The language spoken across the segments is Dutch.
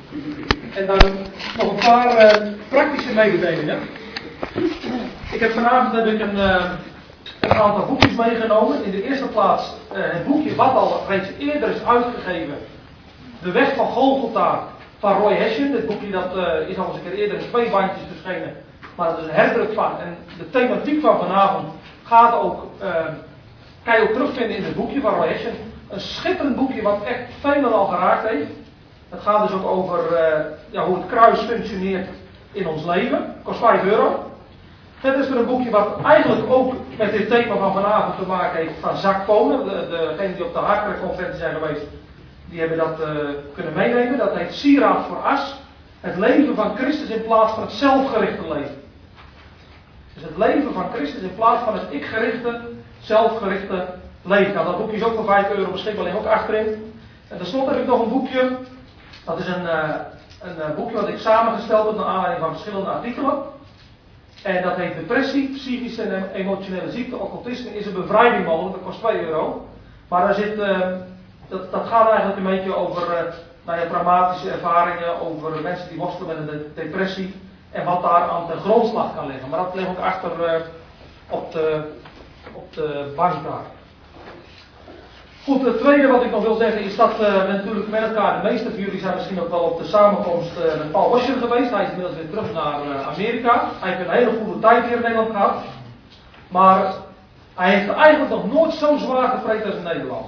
En dan nog een paar praktische mededelingen. Ik heb vanavond een aantal boekjes meegenomen. In de eerste plaats het boekje wat al reeds eerder is uitgegeven. De Weg van Golgotha van Roy Hession. Dit boekje dat, is al eens een keer eerder in 2 bandjes verschenen. Maar dat is een herdruk van. En de thematiek van vanavond gaat ook, kan je ook terugvinden in het boekje van Roy Hession. Een schitterend boekje wat echt velen al geraakt heeft. Het gaat dus ook over hoe het kruis functioneert in ons leven. Kost €5. Verder is er een boekje wat eigenlijk ook met dit thema van vanavond te maken heeft van Zak Ponen. Degenen die op de Hartkerk-conferentie zijn geweest, die hebben dat kunnen meenemen. Dat heet Sieraad voor As. Het leven van Christus in plaats van het zelfgerichte leven. Dus het leven van Christus in plaats van het ikgerichte, zelfgerichte leven. Nou, dat boekje is ook voor €5 beschikbaar, ligt ook achterin. En tenslotte heb ik nog een boekje. Dat is een boekje wat ik samengesteld heb naar aanleiding van verschillende artikelen. En dat heet Depressie, psychische en emotionele ziekte, occultisme is een bevrijding mogelijk. Dat kost €2. Maar daar zit, dat gaat eigenlijk een beetje over traumatische ervaringen, over mensen die worstelen met een depressie. En wat daar aan de grondslag kan liggen. Maar dat ligt ook achter op de bank daar. Goed, het tweede wat ik nog wil zeggen is dat we natuurlijk met elkaar, de meeste van jullie zijn misschien ook wel op de samenkomst met Paul Washer geweest. Hij is inmiddels weer terug naar Amerika. Hij heeft een hele goede tijd hier in Nederland gehad. Maar hij heeft eigenlijk nog nooit zo zwaar gepreekt als in Nederland.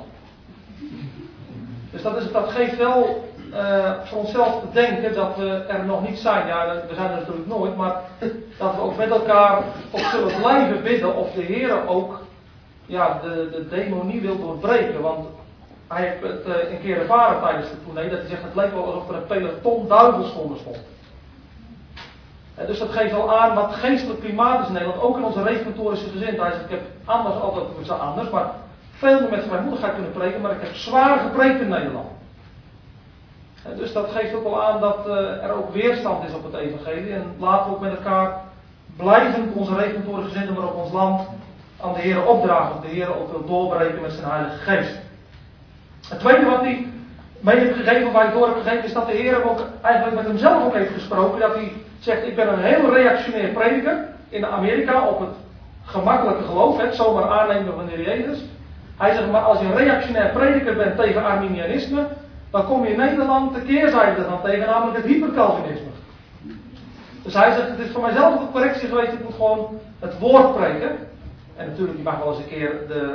Dus dat geeft wel voor onszelf te denken dat we er nog niet zijn. Ja, we zijn er natuurlijk nooit, maar dat we ook met elkaar op zullen blijven bidden of de Heer ook de demonie wil doorbreken. Want hij heeft het een keer ervaren tijdens de tournee, dat hij zegt het leek wel alsof er een peloton duivels voor me stond. Dus dat geeft al aan wat geestelijk klimaat is in Nederland, ook in onze reformatorische gezindheid. Hij zegt, ik heb anders, maar veel meer met vrijmoedigheid kunnen preken, maar ik heb zwaar gepreekt in Nederland. Dus dat geeft ook wel aan dat er ook weerstand is op het evangelie. En laten we ook met elkaar blijven onze reformatorische gezindheid, maar op ons land aan de Heer opdragen. Of de Heer ook wil doorbreken met zijn Heilige Geest. Het tweede wat hij mee heeft gegeven, of waar hij door heeft gegeven, is dat de Heer hem ook eigenlijk met hemzelf ook heeft gesproken. Dat hij zegt, ik ben een heel reactionair prediker in Amerika op het gemakkelijke geloof, het zomaar aannemen van de Heer Jezus. Hij zegt, maar als je een reactionair prediker bent tegen Arminianisme, dan kom je in Nederland de keerzijde dan tegen, namelijk het hypercalvinisme. Dus hij zegt, het is voor mijzelf ook een correctie geweest, ik moet gewoon het woord preken. En natuurlijk, je mag wel eens een keer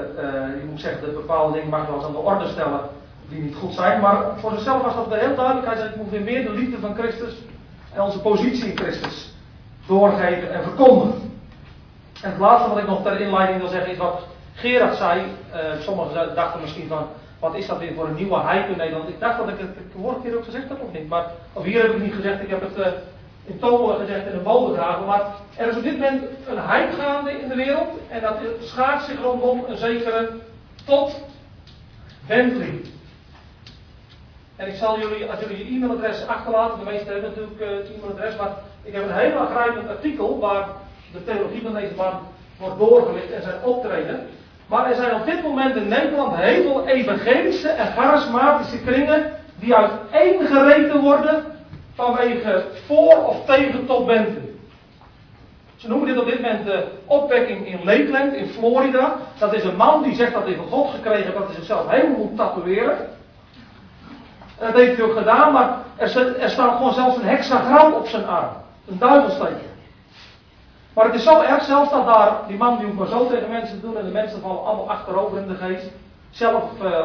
de bepaalde dingen mag wel eens aan de orde stellen die niet goed zijn. Maar voor zichzelf was dat heel duidelijk. Hij zei, ik moet weer meer de liefde van Christus en onze positie in Christus doorgeven en verkondigen. En het laatste wat ik nog ter inleiding wil zeggen is wat Gerard zei. Sommigen dachten misschien van, wat is dat weer voor een nieuwe hype in Nederland. Ik dacht dat ik het vorige keer ook gezegd heb of niet. Of hier heb ik het niet gezegd, ik heb het in Tomen gezegd in een bal begraven. Maar er is op dit moment een hype gaande in de wereld. En dat schaart zich rondom een zekere Todd Bentley. En ik zal jullie, als jullie je e-mailadres achterlaten, de meesten hebben natuurlijk het e-mailadres, maar ik heb een heel aangrijpend artikel waar de theologie van deze man wordt doorgelicht en zijn optreden. Maar er zijn op dit moment in Nederland heel veel evangelische en charismatische kringen die uiteengereten worden vanwege voor of tegen Todd Bentley. Ze noemen dit op dit moment de opwekking in Lakeland in Florida. Dat is een man die zegt dat hij van God gekregen heeft, dat hij zichzelf helemaal moet tatoeëren. En dat heeft hij ook gedaan, maar er staat gewoon zelfs een hexagram op zijn arm. Een duivelsteken. Maar het is zo erg zelfs dat daar, die man die hoeft maar zo tegen mensen te doen en de mensen vallen allemaal achterover in de geest. Zelf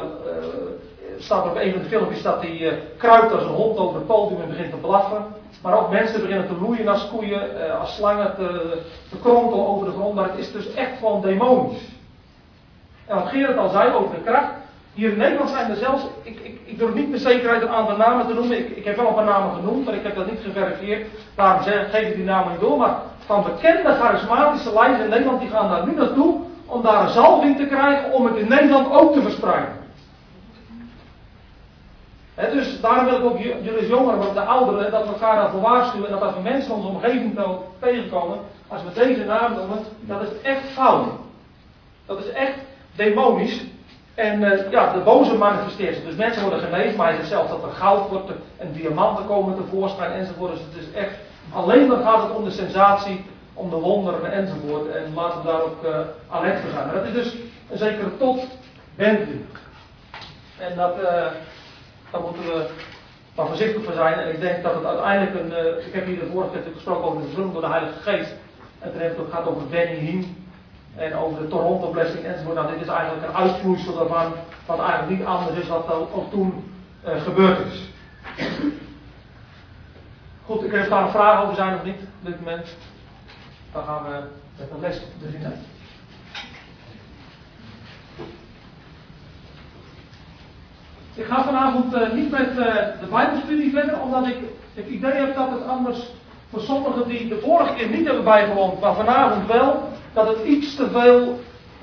staat er op een van de filmpjes dat hij kruipt als een hond over het podium en begint te blaffen. Maar ook mensen beginnen te loeien als koeien, als slangen te kronkelen over de grond. Maar het is dus echt gewoon demonisch. En wat Gerard al zei over de kracht. Hier in Nederland zijn er zelfs, ik durf niet met zekerheid een aantal namen te noemen. Ik heb wel een paar namen genoemd, maar ik heb dat niet geverifieerd. Daarom geef ik die namen niet door. Maar van bekende charismatische leiders in Nederland, die gaan daar nu naartoe om daar een zalving te krijgen om het in Nederland ook te verspreiden. Dus daarom wil ik ook jullie als jongeren, maar ook de ouderen, dat we elkaar daarvoor waarschuwen. En dat als we mensen in onze omgeving tegenkomen, als we deze naam noemen, dat is echt fout. Dat is echt demonisch. En de boze manifesteert zich. Dus mensen worden genezen, maar hij zegt zelf dat er goud wordt en diamanten komen tevoorschijn enzovoort. Dus het is echt, alleen dan gaat het om de sensatie, om de wonderen enzovoort. En laten we daar ook alert voor zijn. En dat is dus een zekere tot wending. En daar moeten we maar voorzichtig voor zijn. En ik denk dat het uiteindelijk ik heb hier de vorige keer gesproken over de vervulling door de Heilige Geest. En toen heeft het ook gehad over Benihim. En over de Toronto-blessing enzovoort. Nou, dit is eigenlijk een uitvloeisel daarvan. Wat eigenlijk niet anders is wat ook toen gebeurd is. Goed, ik weet of daar een vraag over zijn of niet op dit moment. Dan gaan we met de les beginnen. Ik ga vanavond niet met de Bijbelstudie verder, omdat ik het idee heb dat het anders voor sommigen die de vorige keer niet hebben bijgewoond, maar vanavond wel, dat het iets te veel,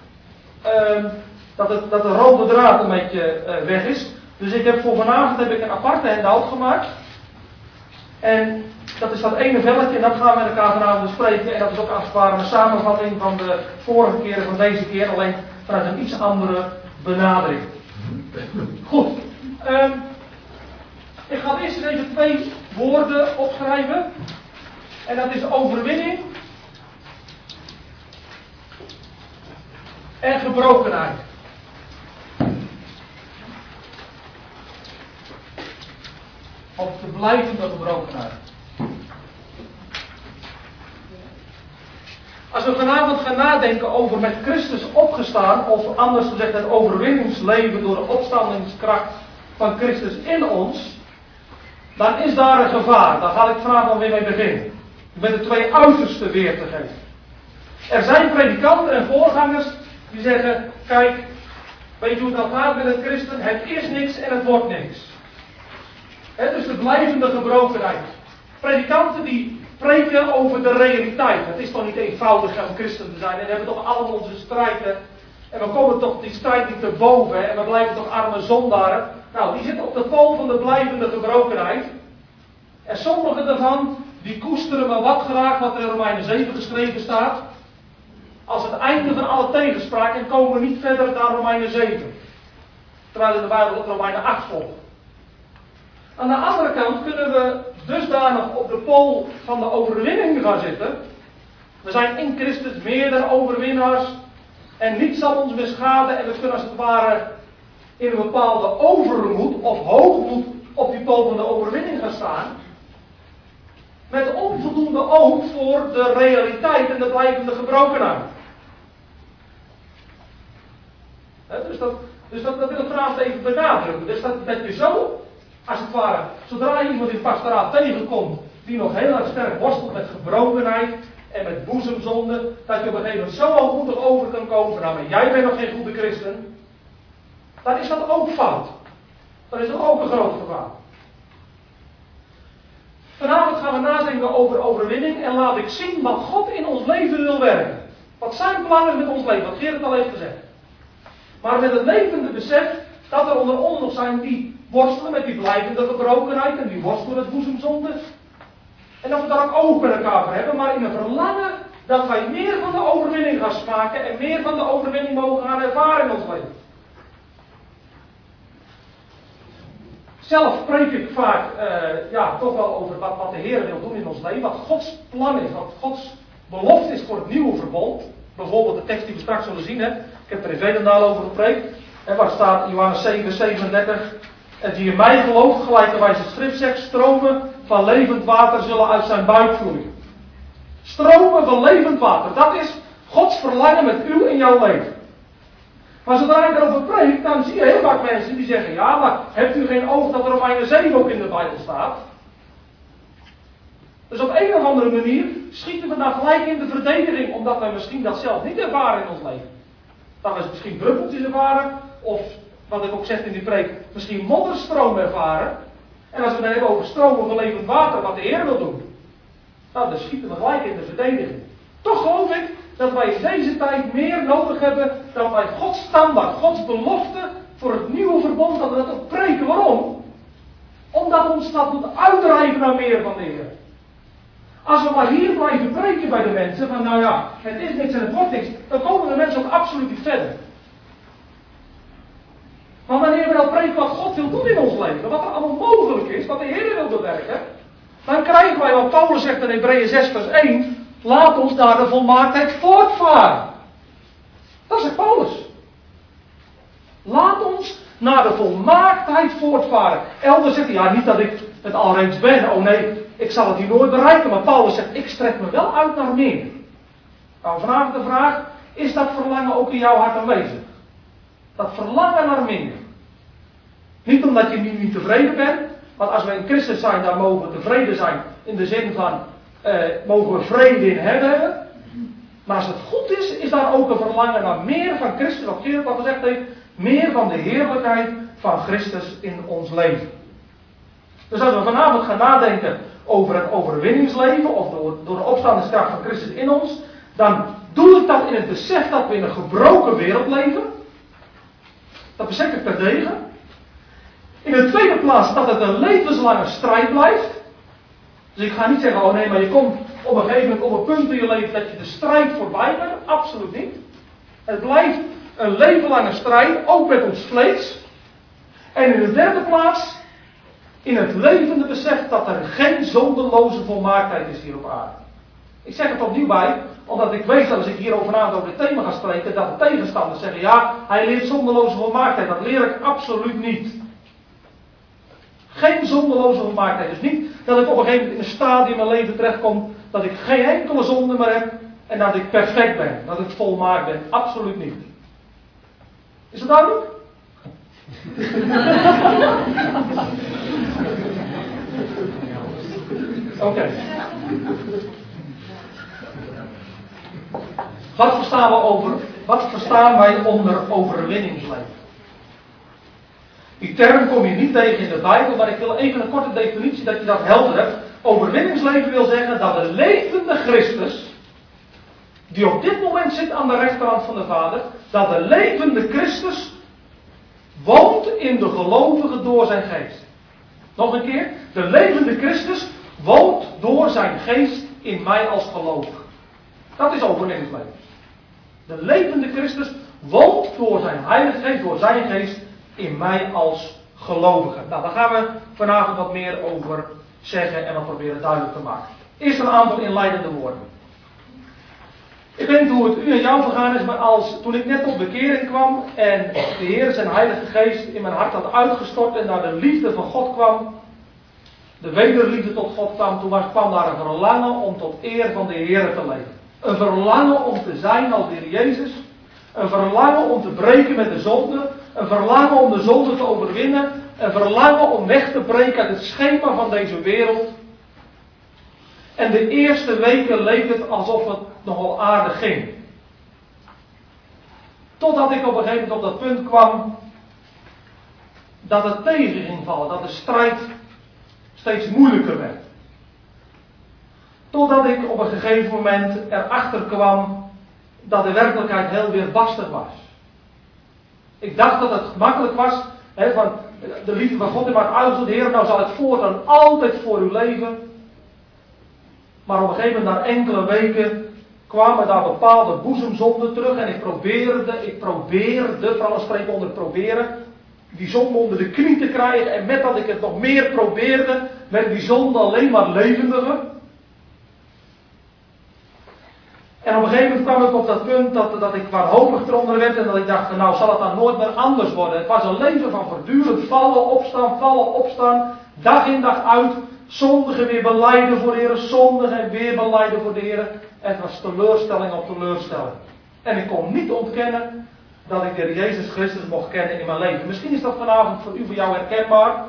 dat de rode draad een beetje weg is. Dus ik heb voor vanavond een aparte handout gemaakt. En dat is dat ene velletje en dat gaan we met elkaar vanavond bespreken. En dat is ook als het ware een samenvatting van de vorige keer en van deze keer, alleen vanuit een iets andere benadering. Goed. Ik ga eerst eens even 2 woorden opschrijven. En dat is overwinning en gebrokenheid. Of de blijvende gebrokenheid. Als we vanavond gaan nadenken over met Christus opgestaan, of anders gezegd het overwinningsleven door de opstandingskracht van Christus in ons, dan is daar een gevaar. Daar ga ik vanavond weer mee beginnen. Met de 2 uitersten weer te geven. Er zijn predikanten en voorgangers die zeggen, kijk, weet je hoe dat gaat met een christen? Het is niks en het wordt niks. Het is de blijvende gebrokenheid. Predikanten die preken over de realiteit. Het is toch niet eenvoudig om christen te zijn. En we hebben toch allemaal onze strijden. En we komen toch die strijd niet te boven. En we blijven toch arme zondaren. Nou, die zitten op de pool van de blijvende gebrokenheid. En sommigen daarvan, die koesteren maar wat graag wat er in Romeinen 7 geschreven staat. Als het einde van alle tegenspraak en komen niet verder dan Romeinen 7. Terwijl in de Bijbel Romeinen 8 volgt. Aan de andere kant kunnen we dusdanig op de pool van de overwinning gaan zitten. We zijn in Christus meerdere overwinnaars. En niets zal ons beschaden. En we kunnen als het ware in een bepaalde overmoed of hoogmoed op die pool van de overwinning gaan staan. Met onvoldoende oog voor de realiteit en de blijvende gebrokenheid. Dus dat wil ik vanavond even benadrukken. Dus dat je zo, als het ware, zodra je iemand in het pastoraat tegenkomt die nog heel erg sterk worstelt met gebrokenheid en met boezemzonde, dat je op een gegeven moment zo hoogmoedig over kan komen, nou maar jij bent nog geen goede christen, dan is dat ook fout. Dan is dat ook een groot gevaar. Vanavond gaan we nadenken over overwinning en laat ik zien wat God in ons leven wil werken. Wat zijn plannen met ons leven, wat Gerrit al heeft gezegd. Maar met het levende besef dat er onder ons nog zijn die worstelen met die blijvende gebrokenheid en die worstelen met boezemzonde. En dat we daar ook oog met elkaar voor hebben, maar in een verlangen dat wij meer van de overwinning gaan smaken en meer van de overwinning mogen gaan ervaren in ons leven. Zelf preek ik vaak toch wel over wat de Heer wil doen in ons leven, wat Gods plan is, wat Gods belofte is voor het nieuwe verbond. Bijvoorbeeld de tekst die we straks zullen zien. Ik heb er in Velendaal over gepreekt. Waar staat in Johannes 7, 37. En die in mij gelooft, gelijkerwijs de schrift zegt, stromen van levend water zullen uit zijn buik vloeien. Stromen van levend water. Dat is Gods verlangen met u in jouw leven. Maar zodra ik erover preek, dan zie je heel vaak mensen die zeggen, ja, maar hebt u geen oog dat er Romeinen 7 ook in de Bijbel staat? Dus op een of andere manier schieten we dan gelijk in de verdediging, omdat wij misschien dat zelf niet ervaren in ons leven. Dat we misschien druppeltjes ervaren, of wat ik ook zeg in die preek, misschien modderstroom ervaren. En als we dan hebben over stromen van levend water, wat de Heer wil doen, nou, dan schieten we gelijk in de verdediging. Toch geloof ik dat wij in deze tijd meer nodig hebben dan wij Gods standaard, Gods belofte voor het nieuwe verbond, dat we dat ook preken. Waarom? Omdat ons dat doet uitdrijven naar meer van de Heer. Als we maar hier blijven preken bij de mensen, van nou ja, het is niks en het wordt niks, dan komen de mensen ook absoluut niet verder. Maar wanneer we nou preken wat God wil doen in ons leven, wat er allemaal mogelijk is, wat de Heer wil bewerken, dan krijgen wij wat Paulus zegt in Hebreeën 6 vers 1, laat ons naar de volmaaktheid voortvaren. Dat zegt Paulus. Laat ons naar de volmaaktheid voortvaren. Elders zegt hij, ja, niet dat ik het al reeds ben, oh nee, ik zal het hier nooit bereiken, maar Paulus zegt, ik strek me wel uit naar meer. Nou, vanavond de vraag, is dat verlangen ook in jouw hart aanwezig? Dat verlangen naar meer. Niet omdat je nu niet tevreden bent, want als we in Christus zijn, dan mogen we tevreden zijn in de zin van, mogen we vrede in hem hebben. Maar als het goed is, is daar ook een verlangen naar meer van Christus, wat Gerard al gezegd heeft, meer van de heerlijkheid van Christus in ons leven. Dus als we vanavond gaan nadenken over het overwinningsleven, of door de opstandingskracht van Christus in ons, dan doe ik dat in het besef dat we in een gebroken wereld leven. Dat besef ik terdege. In de tweede plaats dat het een levenslange strijd blijft. Dus ik ga niet zeggen, oh nee, maar je komt op een gegeven moment op een punt in je leven dat je de strijd voorbij bent. Absoluut niet. Het blijft een levenlange strijd, ook met ons vlees. En in de derde plaats, in het levende besef dat er geen zonderloze volmaaktheid is hier op aarde. Ik zeg het opnieuw bij, omdat ik weet dat als ik hier vanavond over dit thema ga spreken, dat de tegenstanders zeggen, ja, hij leert zonderloze volmaaktheid. Dat leer ik absoluut niet. Geen zonderloze volmaaktheid. Dus niet dat ik op een gegeven moment in een stadium in mijn leven terechtkom, dat ik geen enkele zonde meer heb en dat ik perfect ben. Dat ik volmaakt ben. Absoluut niet. Is dat duidelijk? Oké. Wat verstaan wij onder overwinningsleven? Die term kom je niet tegen in de Bijbel, maar ik wil even een korte definitie dat je dat helder hebt. Overwinningsleven wil zeggen dat de levende Christus, die op dit moment zit aan de rechterhand van de Vader, dat de levende Christus woont in de gelovigen door zijn geest. Nog een keer, de levende Christus woont door zijn geest in mij als gelovige. Dat is overwinningsleven. De levende Christus woont door zijn heilige geest, door zijn geest in mij als gelovige. Nou, daar gaan we vanavond wat meer over zeggen en wat proberen duidelijk te maken. Eerst een aantal inleidende woorden. Ik weet niet hoe het u en jou vergaan is, maar toen ik net tot bekering kwam en de Heer zijn heilige geest in mijn hart had uitgestort en naar de liefde van God kwam, de wederliefde tot God kwam, toen kwam daar een verlangen om tot eer van de Heer te leven. Een verlangen om te zijn als de Heer Jezus. Een verlangen om te breken met de zonde. Een verlangen om de zonde te overwinnen. Een verlangen om weg te breken uit het schema van deze wereld. En de eerste weken leek het alsof het nogal aardig ging. Totdat ik op een gegeven moment op dat punt kwam dat het tegen ging vallen. Dat de strijd steeds moeilijker werd. Totdat ik op een gegeven moment erachter kwam dat de werkelijkheid heel weerbarstig was. Ik dacht dat het gemakkelijk was, van de liefde van God in mijn hart uitgezet, Heer, nou zal het voortaan altijd voor u leven. Maar op een gegeven moment, na enkele weken, kwamen daar bepaalde boezemzonden terug en ik probeerde, vooral spreken onder het proberen, die zonde onder de knie te krijgen en met dat ik het nog meer probeerde, werd die zonde alleen maar levendiger. En op een gegeven moment kwam ik op dat punt dat ik wanhopig eronder werd en dat ik dacht, nou zal het dan nooit meer anders worden. Het was een leven van voortdurend vallen, opstaan, dag in dag uit, zondigen weer belijden voor de Heer, zondigen en weer belijden voor de Heer. Het was teleurstelling op teleurstelling. En ik kon niet ontkennen dat ik de Heer Jezus Christus mocht kennen in mijn leven. Misschien is dat vanavond voor u, voor jou herkenbaar.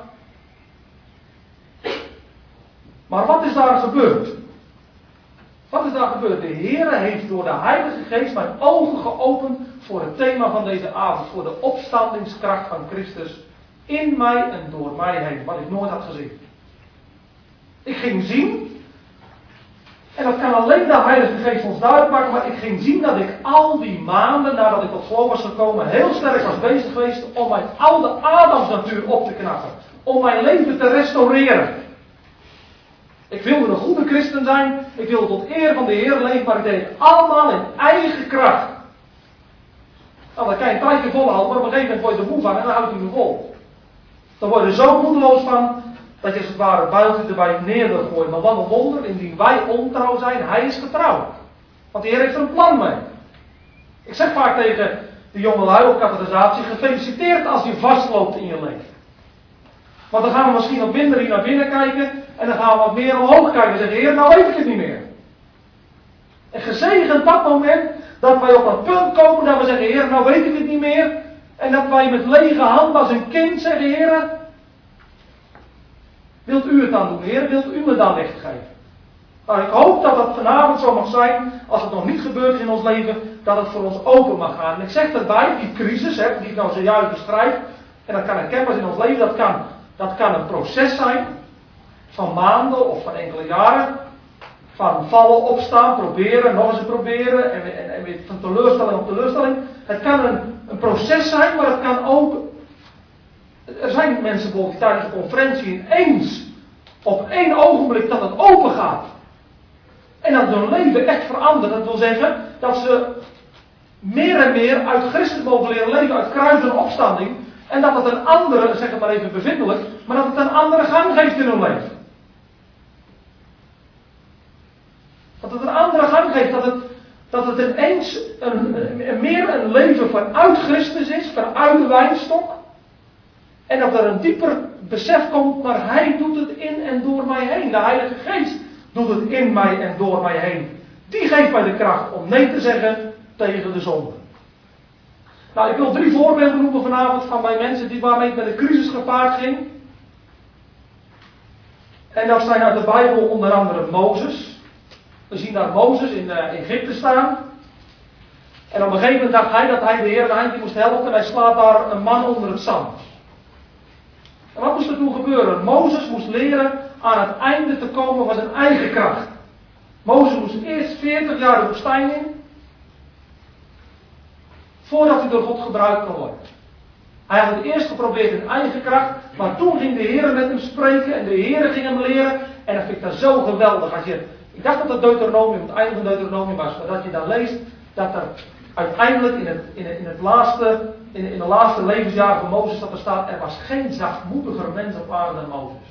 Maar wat is daar gebeurd? Wat is daar gebeurd? De Heer heeft door de Heilige Geest mijn ogen geopend voor het thema van deze avond. Voor de opstandingskracht van Christus in mij en door mij heen. Wat ik nooit had gezien. Ik ging zien. En dat kan alleen de Heilige Geest ons duidelijk maken. Maar ik ging zien dat ik al die maanden nadat ik tot geloof was gekomen. Heel sterk was bezig geweest om mijn oude Adamsnatuur op te knappen. Om mijn leven te restaureren. Ik wilde een goede christen zijn. Ik wilde tot eer van de Heer leven. Maar ik deed het allemaal in eigen kracht. Nou, dan kan je een tijdje volhouden, maar op een gegeven moment word je er moe van en dan houdt hij me vol. Dan word je er zo moedeloos van, dat je als het ware buiten erbij neer wil gooien. Maar wat een wonder, indien wij ontrouw zijn, hij is getrouw. Want de Heer heeft er een plan mee. Ik zeg vaak tegen de jongelui op catechisatie, gefeliciteerd als je vastloopt in je leven. Want dan gaan we misschien wat minder hier naar binnen kijken, en dan gaan we wat meer omhoog kijken en zeggen, Heer, nou weet ik het niet meer. En gezegend dat moment, dat wij op dat punt komen, dat we zeggen, Heer, nou weet ik het niet meer. En dat wij met lege hand als een kind zeggen, Heer, wilt u het dan doen, Heer? Wilt u me dan licht geven? Nou, ik hoop dat dat vanavond zo mag zijn, als het nog niet gebeurd is in ons leven, dat het voor ons open mag gaan. En ik zeg daarbij, die crisis, die ik nou zojuist beschrijf, en dat kan herkenbaar in ons leven, dat kan een proces zijn, van maanden of van enkele jaren, van vallen, opstaan, proberen, nog eens proberen, en weer van teleurstelling op teleurstelling. Het kan een proces zijn, maar het kan ook. Er zijn mensen bijvoorbeeld die tijdens een conferentie ineens, op één ogenblik, dat het open gaat. En dat hun leven echt verandert. Dat wil zeggen dat ze meer en meer uit Christus mogen leren leven, uit kruis en opstanding. En dat het een andere, zeg het maar even bevindelijk, maar dat het een andere gang geeft in hun leven. Dat het een andere gang geeft, dat het ineens meer een leven vanuit Christus is, vanuit de wijnstok. En dat er een dieper besef komt, maar Hij doet het in en door mij heen. De Heilige Geest doet het in mij en door mij heen. Die geeft mij de kracht om nee te zeggen tegen de zonde. Nou, ik wil 3 voorbeelden noemen vanavond van bij mensen waarmee het met een crisis gepaard ging. En dat zijn uit de Bijbel onder andere Mozes. We zien daar Mozes in Egypte staan. En op een gegeven moment dacht hij dat hij de Heer een eindje moest helpen. En hij slaat daar een man onder het zand. En wat moest er toen gebeuren? Mozes moest leren aan het einde te komen van zijn eigen kracht. Mozes moest eerst 40 jaar de woestijn in. Voordat hij door God gebruikt kon worden. Hij had het eerst geprobeerd in eigen kracht. Maar toen ging de Heer met hem spreken. En de Heer ging hem leren. En dat vind ik dan zo geweldig. Ik dacht dat het Deuteronomium, het einde van Deuteronomium was. Maar dat je dan leest dat er uiteindelijk in de laatste levensjaren van Mozes dat er staat, er was geen zachtmoediger mens op aarde dan Mozes.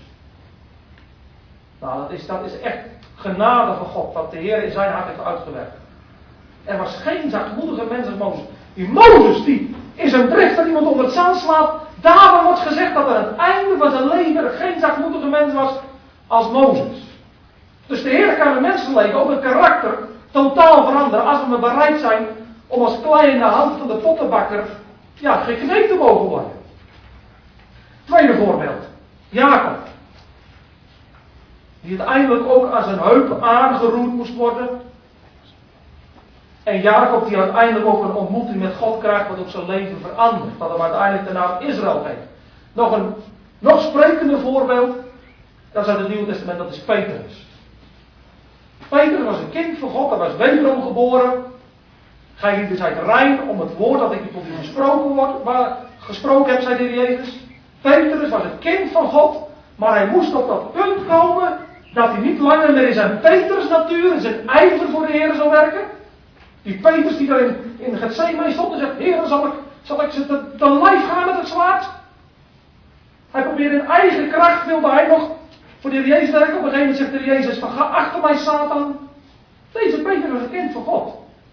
Nou, dat is echt genade van God, wat de Heer in zijn hart heeft uitgewerkt. Er was geen zachtmoediger mens als Mozes. Die Mozes, die in zijn drift dat iemand onder het zand slaat, daarom wordt gezegd dat er aan het einde van zijn leven er geen zachtmoedige mens was als Mozes. Dus de Heer kan een mensenleven, ook het karakter, totaal veranderen als we maar bereid zijn om als klei in de hand van de pottenbakker gekneed te mogen worden. Tweede voorbeeld. Jacob. Die uiteindelijk ook aan zijn heup aangeroerd moest worden. En Jacob die uiteindelijk ook een ontmoeting met God krijgt wat ook zijn leven verandert. Dat hem uiteindelijk de naam Israël geeft. Nog sprekender voorbeeld. Dat is uit het Nieuwe Testament, dat is Petrus. Petrus was een kind van God, hij was wederom geboren. Gij liet dus uit rein om het woord dat ik tot u gesproken heb, zei de Heer Jezus. Petrus was een kind van God, maar hij moest op dat punt komen dat hij niet langer meer in zijn Petrus natuur, in zijn ijver voor de Heer zou werken. Die Petrus die daar in Getsemane stond en zegt, Heer, zal ik ze te lijf gaan met het zwaard? Hij probeerde in eigen kracht, wilde hij nog voor de Heer Jezus werken. Op een gegeven moment zegt de Heer Jezus, van ga achter mij Satan. Deze Petrus was een kind van God.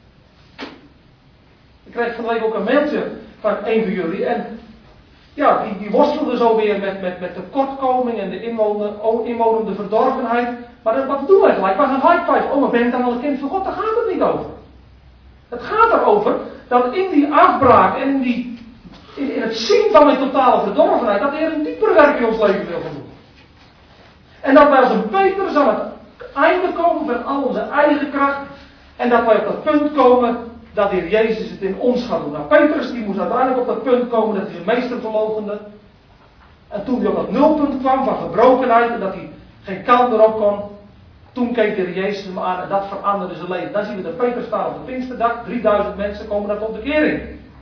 Ik kreeg van de week ook een mailtje van een van jullie. En ja, die worstelde zo weer met tekortkoming en de inwonende verdorvenheid. Maar wat doen wij gelijk? Waar gaan high five? Oh, maar ben ik dan al een kind van God? Daar gaat het niet over. Het gaat erover dat in die afbraak en in het zien van mijn totale verdorvenheid, dat de Heer een diepere werk in ons leven wil gaan doen. En dat wij als een Petrus aan het einde komen van al onze eigen kracht. En dat wij op dat punt komen dat de Heer Jezus het in ons gaat doen. Nou, Petrus die moest uiteindelijk op dat punt komen dat hij zijn meester verloochende. En toen hij op dat nulpunt kwam van gebrokenheid en dat hij geen kant erop kon. Toen keek de Heer Jezus hem aan en dat veranderde zijn leven. Dan zien we de Petrus staan op de Pinksterdag. 3000 mensen komen daar tot bekering.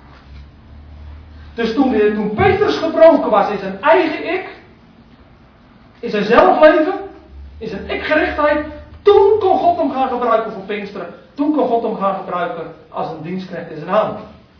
Dus toen Petrus gebroken was in zijn eigen ik, in zijn zelfleven, in zijn ikgerichtheid, toen kon God hem gaan gebruiken voor Pinksteren. Toen kon God hem gaan gebruiken als een dienstknecht in zijn hand.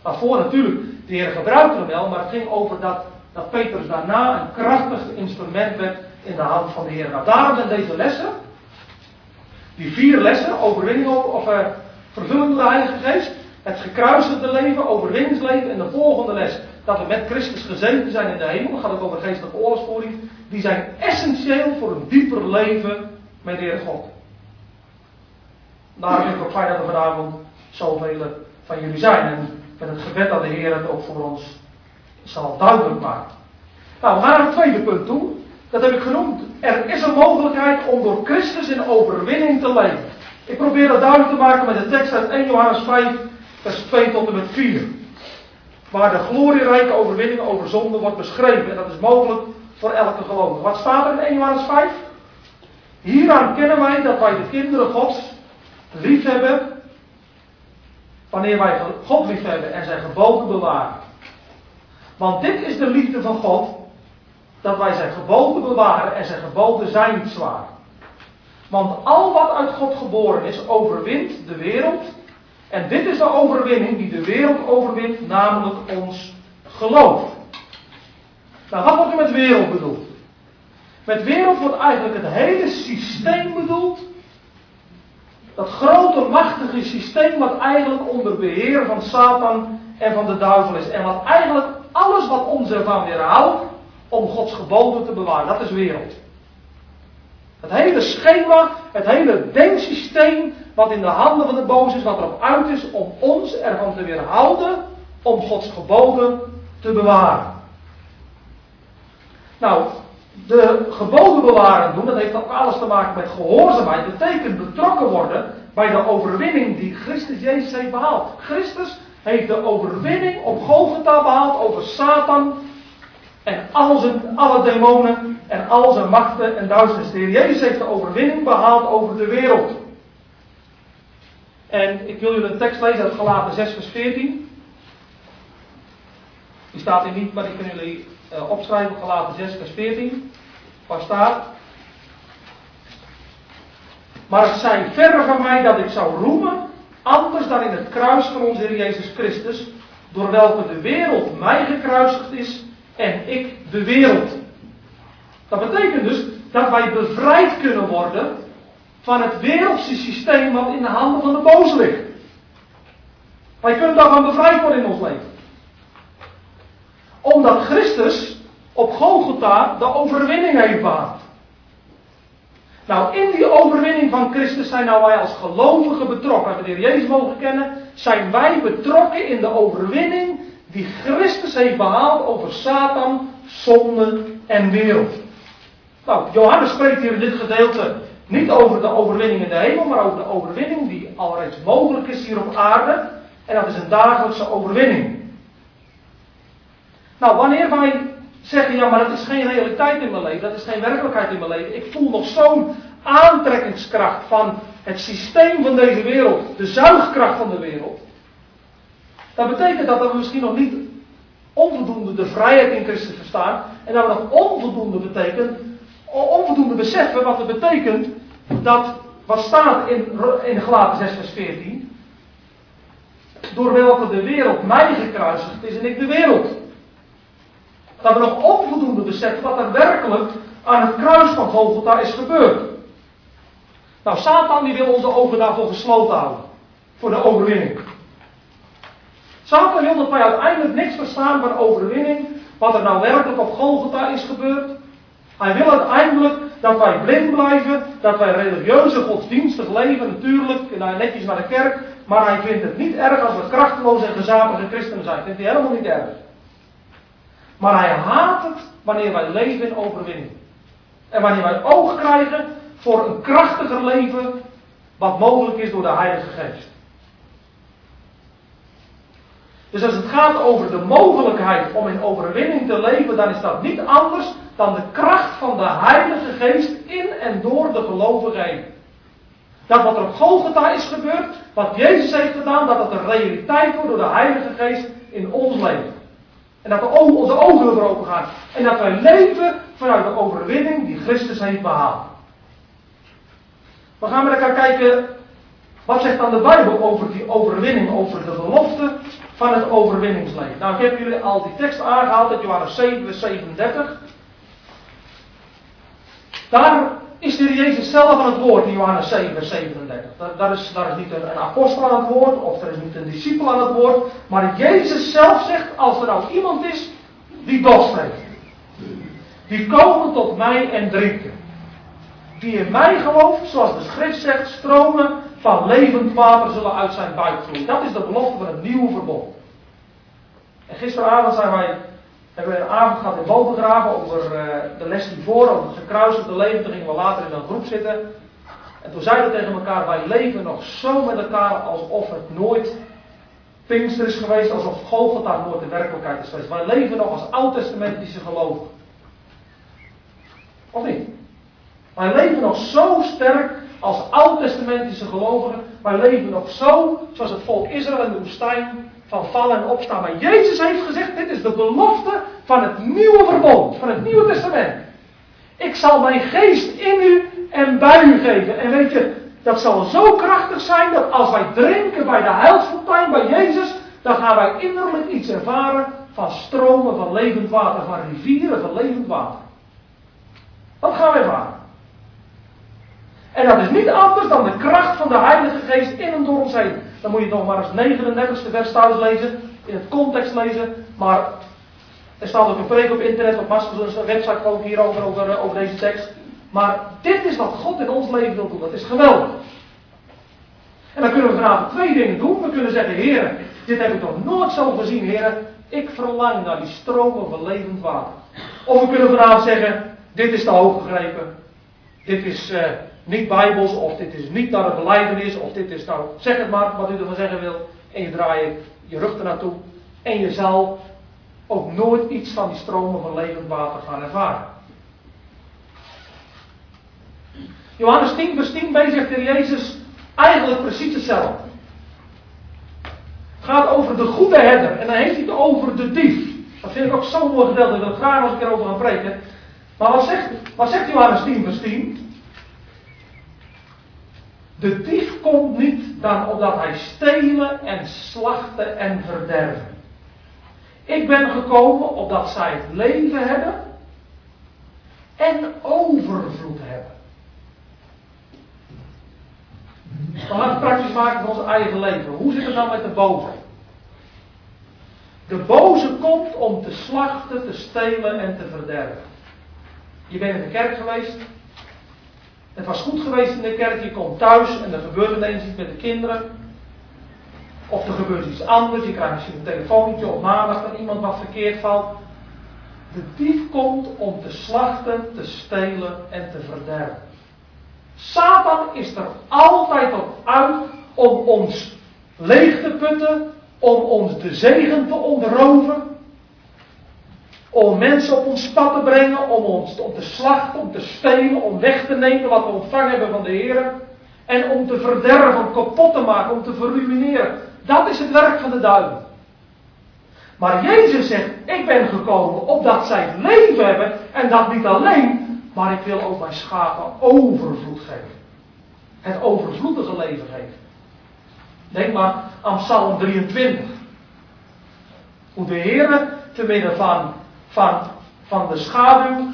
Waarvoor natuurlijk, de Heer gebruikte hem wel, maar het ging over dat Petrus daarna een krachtig instrument werd in de hand van de Heer. Nou, daarom zijn deze lessen, die 4 lessen, overwinning of vervulling door de Heilige Geest, het gekruisigde leven, overwinningsleven en de volgende les, dat we met Christus gezeten zijn in de hemel, dat gaat ook over geestelijke oorlogsvoering, die zijn essentieel voor een dieper leven met de Heer God. Daarom vind ik ook fijn dat er vanavond zoveel van jullie zijn en met het gebed dat de Heer het ook voor ons zal duidelijk maken. Nou, we gaan naar het tweede punt toe. Dat heb ik genoemd. Er is een mogelijkheid om door Christus in overwinning te leven. Ik probeer dat duidelijk te maken met de tekst uit 1 Johannes 5, vers 2 tot en met 4. Waar de glorierijke overwinning over zonde wordt beschreven. En dat is mogelijk voor elke gelovige. Wat staat er in 1 Johannes 5? Hieraan kennen wij dat wij de kinderen Gods liefhebben. Wanneer wij God liefhebben en zijn geboden bewaren. Want dit is de liefde van God. Dat wij zijn geboden bewaren en zijn geboden zijn niet zwaar. Want al wat uit God geboren is, overwint de wereld. En dit is de overwinning die de wereld overwint, namelijk ons geloof. Nou, wat wordt er met wereld bedoeld? Met wereld wordt eigenlijk het hele systeem bedoeld. Dat grote, machtige systeem wat eigenlijk onder beheer van Satan en van de duivel is. En wat eigenlijk alles wat ons ervan weerhoudt om Gods geboden te bewaren. Dat is wereld. Het hele schema, het hele denksysteem wat in de handen van de boze is, wat erop uit is om ons ervan te weerhouden om Gods geboden te bewaren. Nou, de geboden bewaren doen, dat heeft ook alles te maken met gehoorzaamheid. Dat betekent betrokken worden bij de overwinning die Christus Jezus heeft behaald. Christus heeft de overwinning op Golgotha behaald over Satan en alle demonen en al zijn machten en duisternis. De Heer Jezus heeft de overwinning behaald over de wereld. En ik wil jullie een tekst lezen uit Galaten 6 vers 14. Die staat hier niet, maar die kunnen jullie opschrijven. Galaten 6 vers 14. Waar staat: maar het zij verre van mij dat ik zou roemen, anders dan in het kruis van onze Heer Jezus Christus, door welke de wereld mij gekruisigd is en ik de wereld. Dat betekent dus dat wij bevrijd kunnen worden van het wereldse systeem wat in de handen van de boze ligt. Wij kunnen daarvan bevrijd worden in ons leven. Omdat Christus op Golgotha de overwinning heeft behaald. Nou, in die overwinning van Christus zijn nou wij als gelovigen betrokken. Hebben we de Heer Jezus mogen kennen, zijn wij betrokken in de overwinning die Christus heeft behaald over Satan, zonde en wereld. Nou, Johannes spreekt hier in dit gedeelte niet over de overwinning in de hemel, maar over de overwinning die al reeds mogelijk is hier op aarde. En dat is een dagelijkse overwinning. Nou, wanneer wij zeggen, ja, maar dat is geen realiteit in mijn leven, dat is geen werkelijkheid in mijn leven. Ik voel nog zo'n aantrekkingskracht van het systeem van deze wereld, de zuigkracht van de wereld. Dat betekent dat we misschien nog niet onvoldoende de vrijheid in Christus verstaan. En dat we nog onvoldoende beseffen wat het betekent dat wat staat in Galaten 6 vers 14. Door welke de wereld mij gekruisigd is en ik de wereld. Dat we nog onvoldoende beseffen wat er werkelijk aan het kruis van Golgotha is gebeurd. Nou, Satan die wil onze ogen daarvoor gesloten houden. Voor de overwinning. Satan wil dat wij uiteindelijk niks verstaan van overwinning. Wat er nou werkelijk op Golgotha is gebeurd. Hij wil uiteindelijk dat wij blind blijven. Dat wij religieuze, godsdienstig leven natuurlijk. Netjes naar de kerk. Maar hij vindt het niet erg als we krachteloze en gezapige christenen zijn. Dat vindt hij helemaal niet erg. Maar hij haat het wanneer wij leven in overwinning. En wanneer wij oog krijgen voor een krachtiger leven. Wat mogelijk is door de Heilige Geest. Dus als het gaat over de mogelijkheid om in overwinning te leven, dan is dat niet anders dan de kracht van de Heilige Geest in en door de gelovigheid. Dat wat er op Golgotha is gebeurd, wat Jezus heeft gedaan, dat het een realiteit wordt door de Heilige Geest in ons leven. En dat onze ogen ervoor open gaan. En dat wij leven vanuit de overwinning die Christus heeft behaald. We gaan met elkaar kijken, wat zegt dan de Bijbel over die overwinning, over de belofte van het overwinningsleven. Nou, ik heb jullie al die tekst aangehaald uit Johannes 7, vers 37. Daar is de Heer Jezus zelf aan het woord in Johannes 7, vers 37. Daar is niet een apostel aan het woord, of er is niet een discipel aan het woord. Maar Jezus zelf zegt, als er nou iemand is die dorst heeft. Die komen tot mij en drinken. Die in mij gelooft, zoals de schrift zegt, stromen van levend water zullen uit zijn buik vloeien. Dat is de belofte van het nieuwe verbond. En gisteravond hebben we een avond gehad in Bovengraven over de les hiervoor, over het gekruisigde leven. Toen gingen we later in een groep zitten. En toen zeiden we tegen elkaar, wij leven nog zo met elkaar alsof het nooit Pinkster is geweest, alsof Golgotha nooit de werkelijkheid is geweest. Wij leven nog als oud-testamentische gelovigen. Of niet? Wij leven nog zo sterk als oud-testamentische gelovigen. Wij leven nog zo, zoals het volk Israël in de woestijn, van vallen en opstaan. Maar Jezus heeft gezegd, dit is de belofte van het nieuwe verbond, van het nieuwe testament. Ik zal mijn geest in u en bij u geven. En weet je, dat zal zo krachtig zijn dat als wij drinken bij de heilsfontein bij Jezus, dan gaan wij innerlijk iets ervaren van stromen van levend water, van rivieren van levend water. Dat gaan we ervaren. En dat is niet anders dan de kracht van de Heilige Geest in en door ons heen. Dan moet je nog maar eens 39e vers thuis lezen, in het context lezen. Maar er staat ook een preek op internet, op Masters website ook hierover, over deze tekst. Maar dit is wat God in ons leven wil doen. Dat is geweldig. En dan kunnen we vanavond twee dingen doen. We kunnen zeggen, Heer, dit heb ik nog nooit zo gezien, Heer. Ik verlang naar die stromen van levend water. Of we kunnen vanavond zeggen, dit is te hoog gegrepen. Dit is niet bijbels, of dit is niet naar de belijdenis, of dit is nou, zeg het maar wat u ervan zeggen wil. En je draait je rug ernaartoe. En je zal ook nooit iets van die stromen van levend water gaan ervaren. Johannes 10 vers 10 zegt de Jezus eigenlijk precies hetzelfde. Het gaat over de goede herder. En dan heeft hij het over de dief. Dat vind ik ook zo'n mooi gedeelte. Ik wil graag nog een keer over gaan preken. Maar wat zegt Johannes 10 vers 10? De dief komt niet dan opdat hij stelen en slachten en verderven. Ik ben gekomen opdat zij het leven hebben en overvloed hebben. We gaan het praktisch maken van ons eigen leven. Hoe zit het nou met de boze? De boze komt om te slachten, te stelen en te verderven. Je bent in de kerk geweest. Het was goed geweest in de kerk. Je komt thuis en er gebeurt ineens iets met de kinderen. Of er gebeurt iets anders. Je krijgt misschien een telefoontje op maandag dat iemand wat verkeerd valt. De dief komt om te slachten, te stelen en te verderven. Satan is er altijd op uit om ons leeg te putten, om ons de zegen te onderroven, om mensen op ons pad te brengen, om te slachten, om te stelen, om weg te nemen wat we ontvangen hebben van de Heer en om te verderven, om kapot te maken, om te verruineren. Dat is het werk van de duivel. Maar Jezus zegt, ik ben gekomen opdat zij het leven hebben en dat niet alleen, maar ik wil ook mijn schapen overvloed geven. Het overvloedige leven geven. Denk maar aan Psalm 23. Hoe de Heer te midden van de schaduw,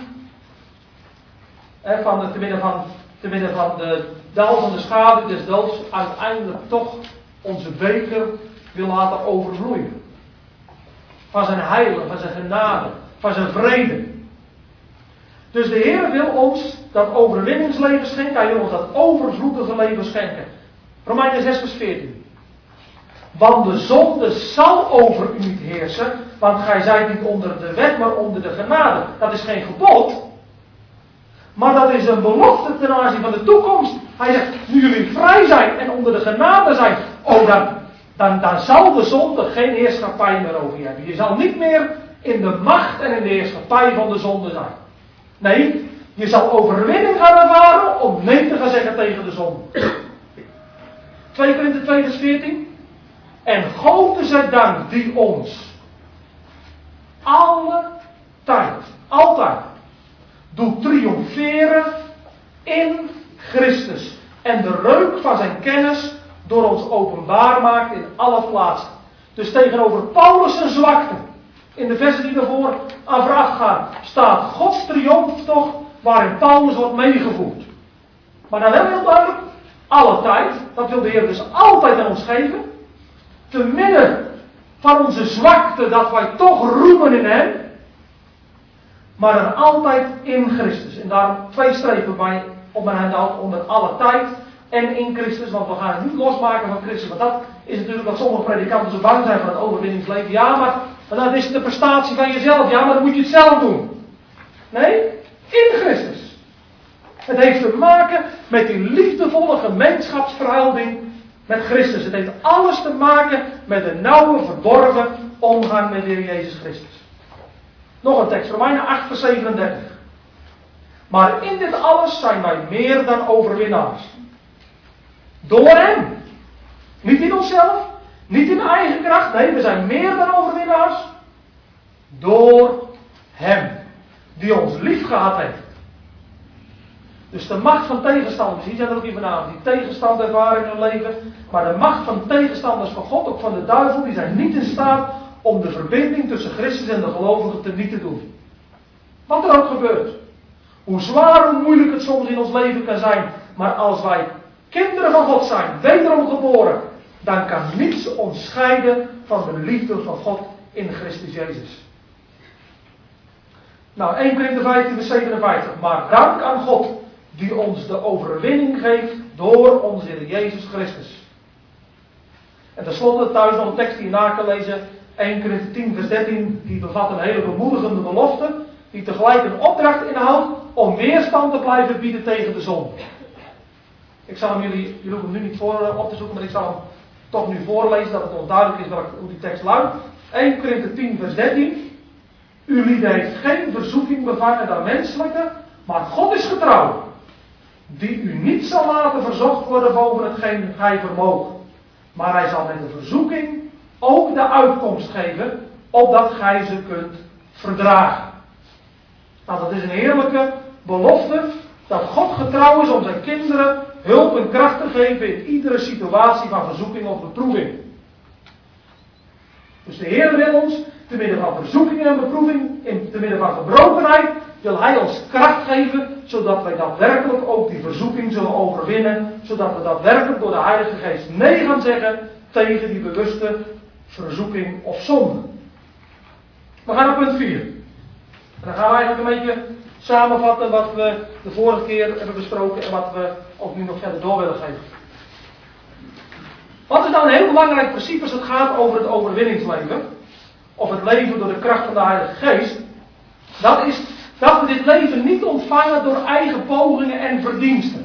te midden van de dal van de schaduw des doods, uiteindelijk toch onze beker wil laten overvloeien. Van zijn heilig, van zijn genade, van zijn vrede. Dus de Heer wil ons dat overwinningsleven schenken. Hij wil ons dat overvloedige leven schenken. Romeinen 6 vers 14. Want de zonde zal over u niet heersen. Want gij zijt niet onder de wet, maar onder de genade. Dat is geen gebod. Maar dat is een belofte ten aanzien van de toekomst. Hij zegt, nu jullie vrij zijn en onder de genade zijn. Dan zal de zonde geen heerschappij meer over je hebben. Je zal niet meer in de macht en in de heerschappij van de zonde zijn. Nee, je zal overwinning gaan ervaren om nee te gaan zeggen tegen de zonde. 2 Korinthe 2 vers 14. En grote zij dank die ons altijd doet triomferen in Christus. En de reuk van zijn kennis door ons openbaar maakt in alle plaatsen. Dus tegenover Paulus' zijn zwakte, in de versen die daarvoor aan vooraf gaan, staat Gods triomftocht waarin Paulus wordt meegevoerd. Maar dan wel heel duidelijk, alle tijd, dat wil de Heer dus altijd aan ons geven, te midden van onze zwakte, dat wij toch roemen in Hem, maar dan altijd in Christus. En daarom 2 strepen bij op mijn handout onder alle tijd en in Christus, want we gaan het niet losmaken van Christus, want dat is natuurlijk wat sommige predikanten zo bang zijn van het overwinningsleven. Ja, maar dat is de prestatie van jezelf. Ja, maar dan moet je het zelf doen. Nee, in Christus. Het heeft te maken met die liefdevolle gemeenschapsverhouding met Christus. Het heeft alles te maken met de nauwe verborgen omgang met de Heer Jezus Christus. Nog een tekst, Romeinen 8 vers 37. Maar in dit alles zijn wij meer dan overwinnaars. Door Hem. Niet in onszelf, niet in eigen kracht. Nee, we zijn meer dan overwinnaars. Door Hem. Die ons lief gehad heeft. Dus de macht van tegenstanders, hier zijn er ook hier vanavond, die tegenstand ervaren in hun leven. Maar de macht van tegenstanders van God, ook van de duivel, die zijn niet in staat om de verbinding tussen Christus en de gelovigen te niet te doen. Wat er ook gebeurt. Hoe zwaar, hoe moeilijk het soms in ons leven kan zijn. Maar als wij kinderen van God zijn, wederom geboren, dan kan niets ons scheiden van de liefde van God in Christus Jezus. Nou, 1 Korinthe 15 vers 57. Maar dank aan God die ons de overwinning geeft door onze Heer Jezus Christus. En tenslotte thuis nog een tekst die je na kan lezen. 1 Korinthe 10 vers 13. Die bevat een hele bemoedigende belofte. Die tegelijk een opdracht inhoudt om weerstand te blijven bieden tegen de zonde. Ik zal hem jullie hoeven hem nu niet voor op te zoeken, maar ik zal hem toch nu voorlezen dat het onduidelijk is hoe die tekst luidt. 1 Korinthe 10 vers 13. U lieden heeft geen verzoeking bevangen dan menselijke, maar God is getrouw, die u niet zal laten verzocht worden boven hetgeen gij vermoogt. Maar hij zal met de verzoeking ook de uitkomst geven, opdat gij ze kunt verdragen. Nou, dat is een heerlijke belofte, dat God getrouw is om zijn kinderen hulp en kracht te geven in iedere situatie van verzoeking of beproeving. Dus de Heer wil ons, te midden van verzoeking en beproeving, te midden van gebrokenheid, wil Hij ons kracht geven, zodat wij daadwerkelijk ook die verzoeking zullen overwinnen, zodat we daadwerkelijk door de Heilige Geest nee gaan zeggen tegen die bewuste verzoeking of zonde. We gaan naar punt 4. En dan gaan we eigenlijk een beetje samenvatten wat we de vorige keer hebben besproken en wat we ook nu nog verder door willen geven. Wat is nou een heel belangrijk principe als het gaat over het overwinningsleven, of het leven door de kracht van de Heilige Geest? Dat is dat we dit leven niet ontvangen door eigen pogingen en verdiensten.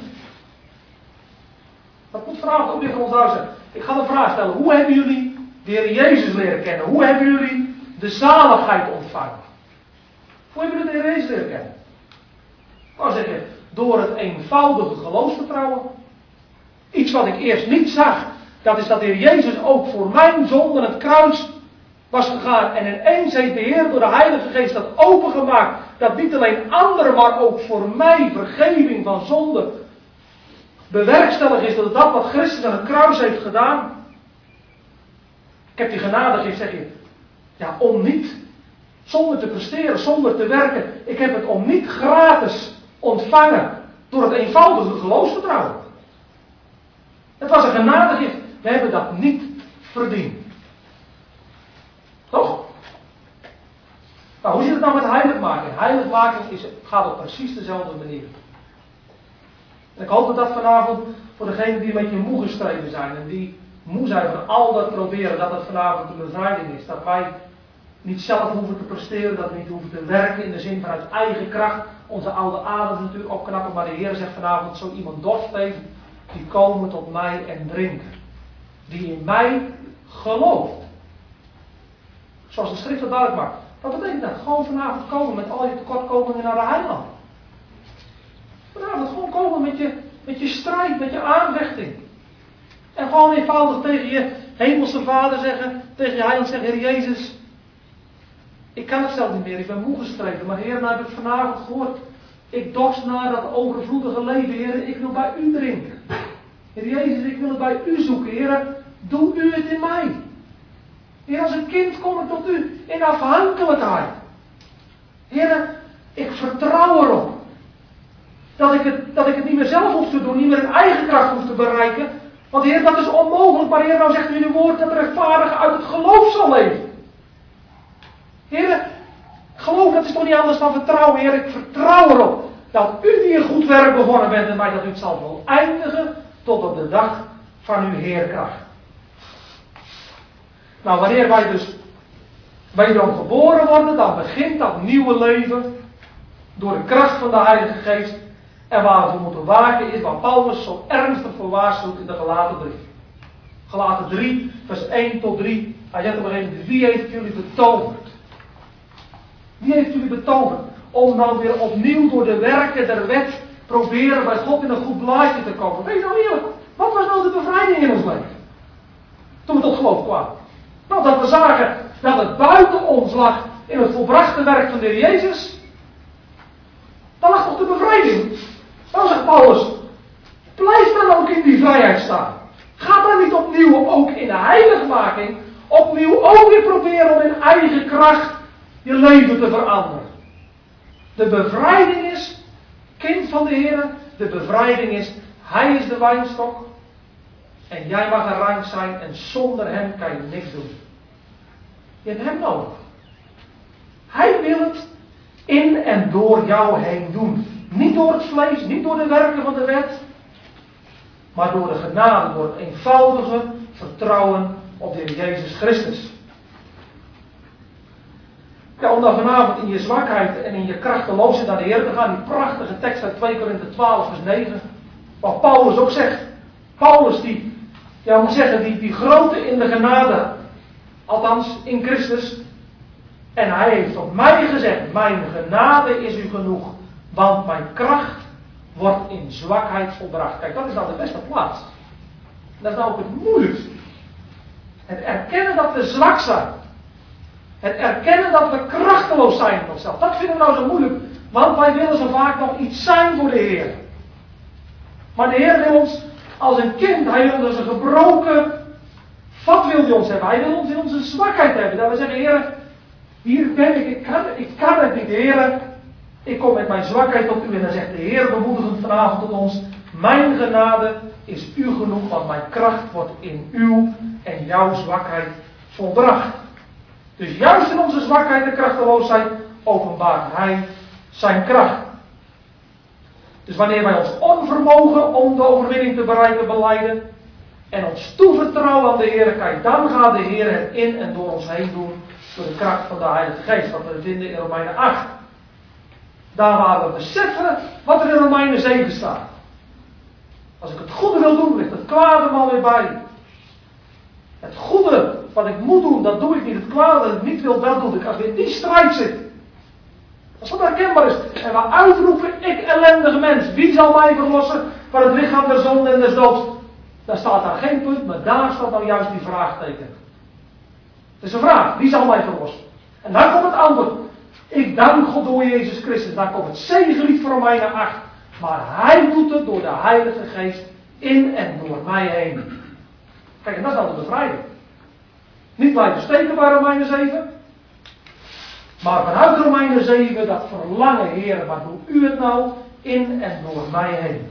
Dat moet vanavond ook weer voor ons duidelijk zijn. Ik ga een vraag stellen. Hoe hebben jullie de Heer Jezus leren kennen? Hoe hebben jullie de zaligheid ontvangen? Hoe hebben jullie de Heer Jezus leren kennen? Ik wou zeggen, door het eenvoudige geloofsvertrouwen. Iets wat ik eerst niet zag. Dat is dat de Heer Jezus ook voor mijn zonde het kruis was gegaan. En ineens heeft de Heer door de Heilige Geest dat opengemaakt. Dat niet alleen anderen, maar ook voor mij vergeving van zonde bewerkstelligd is. Dat dat wat Christus aan het kruis heeft gedaan. Ik heb die genade gegeven, zeg je. Ja, om niet. Zonder te presteren, zonder te werken. Ik heb het om niet gratis ontvangen. Door het eenvoudige geloofsvertrouwen. Het was een genadegift. We hebben dat niet verdiend. Toch? Nou, hoe zit het nou met heiligmaking? Heiligmaking gaat op precies dezelfde manier. En ik hoop dat dat vanavond voor degenen die een beetje moe gestreden zijn. En die moe zijn van al dat proberen. Dat het vanavond een bevrijding is. Dat wij niet zelf hoeven te presteren. Dat we niet hoeven te werken in de zin vanuit eigen kracht. Onze oude adem natuurlijk opknappen. Maar de Heer zegt vanavond, zo iemand dorst heeft. Die komen tot mij en drinken. Die in mij gelooft. Zoals de schrift dat duidelijk maakt. Wat betekent dat? Gewoon vanavond komen met al je tekortkomingen naar de heiland. Vanavond gewoon komen met je strijd, met je aanvechting. En gewoon eenvoudig tegen je hemelse vader zeggen, tegen je heiland zeggen, Heer Jezus, ik kan het zelf niet meer, ik ben moe gestreden, maar Heer, nou heb ik vanavond gehoord, ik dorst naar dat overvloedige leven, Heer, ik wil bij u drinken. Heer Jezus, ik wil het bij u zoeken, Heer, doe u het in mij. Heer, als een kind kom ik tot u in afhankelijkheid. Heer, ik vertrouw erop. Dat ik het niet meer zelf hoef te doen, niet meer in eigen kracht hoef te bereiken. Want Heer, dat is onmogelijk. Maar Heer, nou zegt u in uw woord dat de rechtvaardige uit het geloof zal leven. Heer, geloof, dat is toch niet anders dan vertrouwen. Heer, ik vertrouw erop dat u die een goed werk begonnen bent en mij dat u het zal voleindigen tot op de dag van uw Heerkracht. Nou, wanneer wij dus wederom geboren worden, dan begint dat nieuwe leven door de kracht van de Heilige Geest. En waar we voor moeten waken is waar Paulus zo ernstig voor waarschuwt in de Galatenbrief. Galaten 3, vers 1 tot 3. Hij zegt op een gegeven moment, wie heeft jullie betoverd? Wie heeft jullie betoverd? Om dan weer opnieuw door de werken der wet proberen bij God in een goed blaadje te komen. Wees nou eerlijk, wat was nou de bevrijding in ons leven? Toen we tot geloof kwamen. Nou, dat we zagen dat het buiten ons lag in het volbrachte werk van de Heer Jezus. Dan lag toch de bevrijding. Dan zegt Paulus, blijf dan ook in die vrijheid staan. Ga dan niet opnieuw ook in de heiligmaking, opnieuw ook weer proberen om in eigen kracht je leven te veranderen. De bevrijding is, kind van de Heer, de bevrijding is, Hij is de wijnstok en jij mag een rank zijn en zonder Hem kan je niks doen. Je hebt Hem nodig. Hij wil het in en door jou heen doen. Niet door het vlees, niet door de werken van de wet, maar door de genade, door het eenvoudige vertrouwen op de Heer Jezus Christus. Ja, om dan vanavond in je zwakheid en in je krachteloosheid naar de Heer te gaan, die prachtige tekst uit 2 Korinthe 12 vers 9, wat Paulus ook zegt. Paulus die, ja moet zeggen, die grote in de genade, althans in Christus. En hij heeft op mij gezegd, mijn genade is u genoeg, want mijn kracht wordt in zwakheid volbracht. Kijk, dat is nou de beste plaats. Dat is nou ook het moeilijkste. Het erkennen dat we zwak zijn. Het erkennen dat we krachteloos zijn in onszelf. Dat vinden we nou zo moeilijk. Want wij willen zo vaak nog iets zijn voor de Heer. Maar de Heer wil ons als een kind. Hij wil ons een gebroken vat wil hij ons hebben. Hij wil ons in onze zwakheid hebben. Dat we zeggen, Heer, hier ben ik kan het niet, Heer. Ik kom met mijn zwakheid tot u. En dan zegt de Heer bemoedigend vanavond tot ons. Mijn genade is u genoeg, want mijn kracht wordt in uw en jouw zwakheid volbracht. Dus juist in onze zwakheid en krachteloosheid openbaart Hij zijn kracht. Dus wanneer wij ons onvermogen om de overwinning te bereiken belijden en ons toevertrouwen aan de Heer, kijk, dan gaat de Heer het in en door ons heen doen door de kracht van de Heilige Geest. Wat we vinden in Romeinen 8. Daar waar we beseffen wat er in Romeinen 7 staat. Als ik het goede wil doen, ligt het kwade er alweer bij. Het goede wat ik moet doen, dat doe ik niet. Het kwade dat ik niet wil, dat doe ik. Als we in die strijd zitten. Als dat herkenbaar is. En we uitroepen, ik ellendige mens. Wie zal mij verlossen van het lichaam der zonde en des doods? Daar staat daar geen punt, maar daar staat nou juist die vraagteken. Het is een vraag, wie zal mij verlossen? En dan komt het antwoord. Ik dank God door Jezus Christus. Dan komt het zegenlied van Romeinen 8. Maar Hij doet het door de Heilige Geest in en door mij heen. Kijk, en dat is dan de bevrijding. Niet blijven steken bij Romeinen 7. Maar vanuit Romeinen 7 dat verlangen, Heer, maar doe u het nou in en door mij heen.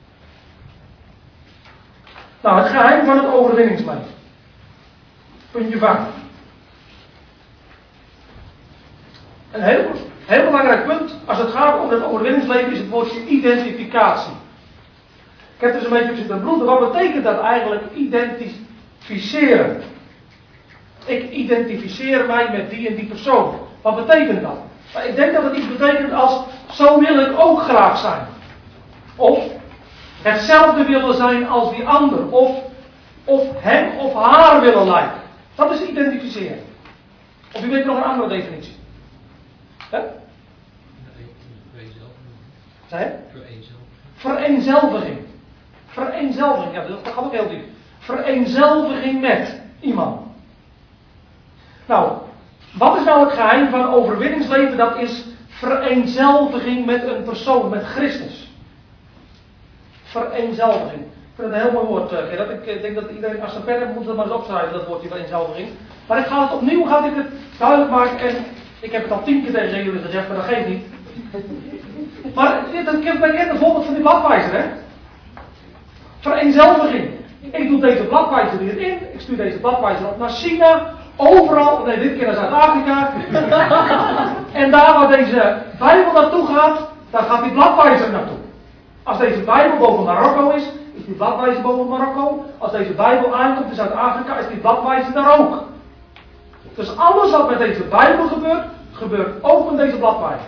Nou, het geheim van het overwinningsleven. Puntje 5. Een heel belangrijk punt als het gaat om het overwinningsleven is het woordje identificatie. Ik heb dus een beetje op zitten broeden. Wat betekent dat eigenlijk identificeren? Ik identificeer mij met die en die persoon. Wat betekent dat? Maar ik denk dat het iets betekent als zo wil ik ook graag zijn. Of hetzelfde willen zijn als die ander. Of hem of haar willen lijken. Dat is identificeren. Of u weet nog een andere definitie. Hè? Zeg? Vereenzelviging. Vereenzelviging, ja, dat gaat ook heel diep. Vereenzelviging met iemand. Nou, wat is nou het geheim van overwinningsleven? Dat is vereenzelviging met een persoon, met Christus. Vereenzelviging. Ik vind het een heel mooi woord, Gerard. Ik denk dat iedereen, als ze pen hebben, moet dat maar eens opschrijven, dat woordje vereenzelviging. Maar ik ga het opnieuw duidelijk maken. En ik heb het al 10 keer tegen jullie gezegd, maar dat geeft niet. Maar ik ben een voorbeeld van die bladwijzer, hè. Vereenzelviging. Ik doe deze bladwijzer hierin. Ik stuur deze bladwijzer op naar China. Overal, nee, dit keer naar Zuid-Afrika. En daar waar deze Bijbel naartoe gaat, daar gaat die bladwijzer naartoe. Als deze Bijbel boven Marokko is die bladwijzer boven Marokko. Als deze Bijbel aankomt in Zuid-Afrika, is die bladwijzer daar ook. Dus alles wat met deze Bijbel gebeurt, gebeurt ook met deze bladwijzer.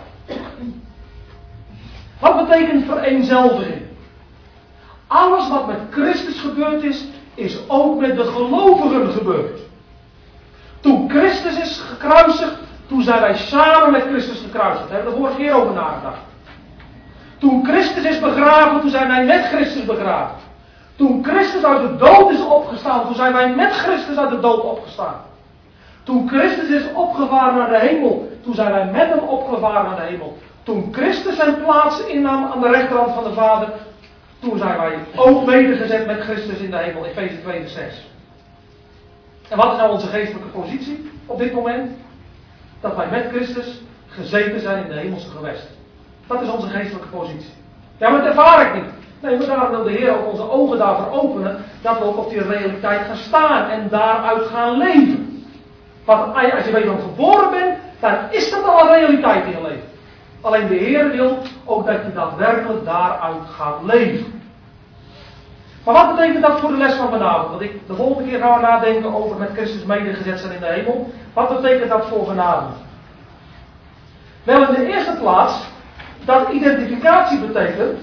Wat betekent vereenzelviging? Alles wat met Christus gebeurd is ook met de gelovigen gebeurd. Toen Christus is gekruisigd, toen zijn wij samen met Christus gekruisigd. Daar hebben we de vorige keer over nagedacht. Toen Christus is begraven, toen zijn wij met Christus begraven. Toen Christus uit de dood is opgestaan, toen zijn wij met Christus uit de dood opgestaan. Toen Christus is opgevaren naar de hemel, toen zijn wij met hem opgevaren naar de hemel. Toen Christus zijn plaats innam aan de rechterhand van de Vader, toen zijn wij ook medegezet met Christus in de hemel. Efeze 2 vers 6. En wat is nou onze geestelijke positie op dit moment? Dat wij met Christus gezeten zijn in de hemelse gewesten. Dat is onze geestelijke positie. Ja, maar dat ervaar ik niet. Nee, maar daarom wil de Heer ook onze ogen daarvoor openen, dat we ook op die realiteit gaan staan en daaruit gaan leven. Want als je wederom geboren bent, dan is dat al een realiteit in je leven. Alleen de Heer wil ook dat je daadwerkelijk daaruit gaat leven. Maar wat betekent dat voor de les van vanavond? Want de volgende keer gaan we nadenken over met Christus medegezet zijn in de hemel. Wat betekent dat voor vanavond? Wel, in de eerste plaats, dat identificatie betekent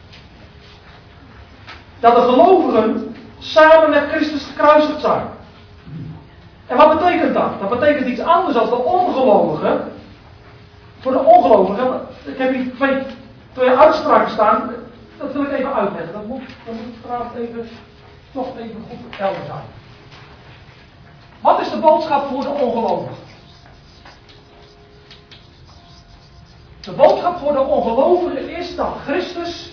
dat de gelovigen samen met Christus gekruisigd zijn. En wat betekent dat? Dat betekent iets anders dan de ongelovigen. Voor de ongelovigen, ik heb hier twee uitspraken staan, dat wil ik even uitleggen. Dat moet vanavond toch even goed helder zijn. Wat is de boodschap voor de ongelovigen? De boodschap voor de ongelovigen is dat Christus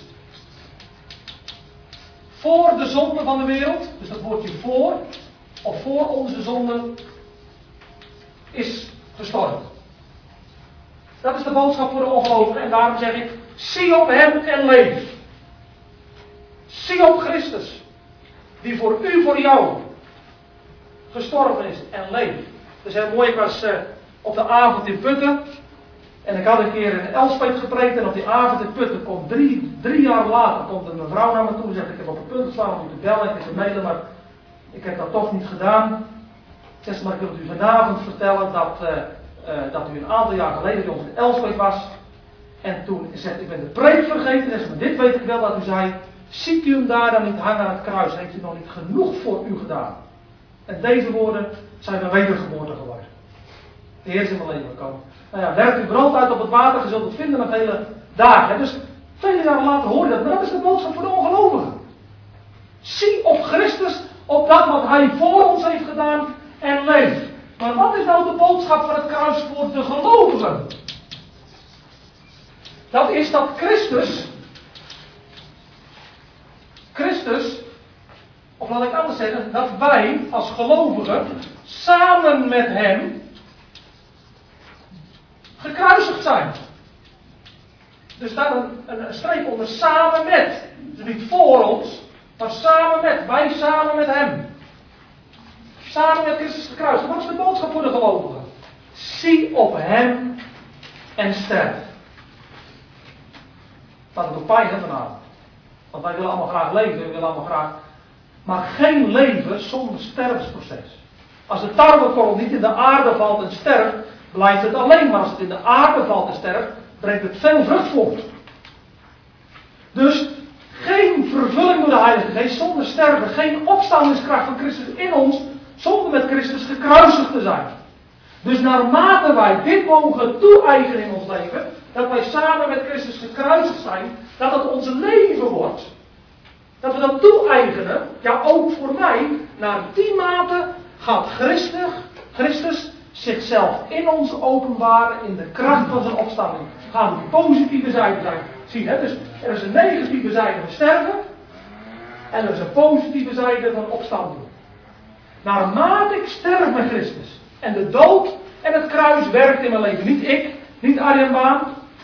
voor de zonde van de wereld, dus dat woordje voor, of voor onze zonde, is gestorven. Dat is de boodschap voor de ongelovigen en daarom zeg ik, zie op hem en leef. Zie op Christus, die voor u, voor jou, gestorven is en leeft. Dat is heel mooi, ik was op de avond in Putten. En ik had een keer in Elspet gepreekt en op die avond in Putten komt drie jaar later komt een mevrouw naar me toe en zegt, ik heb op het punt gestaan om u te bellen en te mailen, maar ik heb dat toch niet gedaan. Zegt, maar ik wil u vanavond vertellen dat u een aantal jaar geleden bij ons in Elspet was. En toen zegt, ik ben de preek vergeten, zegt, maar dit weet ik wel dat u zei, ziet u hem daar dan niet hangen aan het kruis, heeft u nog niet genoeg voor u gedaan. En deze woorden zijn een wedergeboorte geworden. De Heer is in mijn leven gekomen. Nou ja, werkt uw brood uit op het water, je zult het vinden met hele dagen. Dus vele jaren later hoor je dat, maar dat is de boodschap voor de ongelovigen. Zie op Christus, op dat wat hij voor ons heeft gedaan en leef. Maar wat is nou de boodschap van het kruis voor de gelovigen? Dat is dat Christus, of laat ik anders zeggen, dat wij als gelovigen samen met hem gekruisigd zijn. Dus daar een streep onder samen met. Dus niet voor ons, maar samen met. Wij samen met hem. Samen met Christus gekruisigd. Wat is de boodschap voor de gelovigen? Zie op hem en sterf. Dat doet pijn hè vanavond. Want wij willen allemaal graag leven. We willen allemaal graag. Maar geen leven zonder sterfsproces. Als de tarwekorrel niet in de aarde valt en sterft, blijft het alleen. Maar als het in de aarde valt en sterft, brengt het veel vrucht voort. Dus geen vervulling door de Heilige Geest zonder sterven. Geen opstandingskracht van Christus in ons zonder met Christus gekruisigd te zijn. Dus naarmate wij dit mogen toe-eigenen in ons leven, dat wij samen met Christus gekruisigd zijn, dat het ons leven wordt. Dat we dat toe-eigenen, ja ook voor mij, naar die mate gaat Christus zichzelf in ons openbaren in de kracht van zijn opstanding. Gaan we die positieve zijde zien. Hè? Dus er is een negatieve zijde van sterven en er is een positieve zijde van opstanding. Naarmate ik sterf met Christus. En de dood en het kruis werkt in mijn leven. Niet ik, niet Arjan Baan.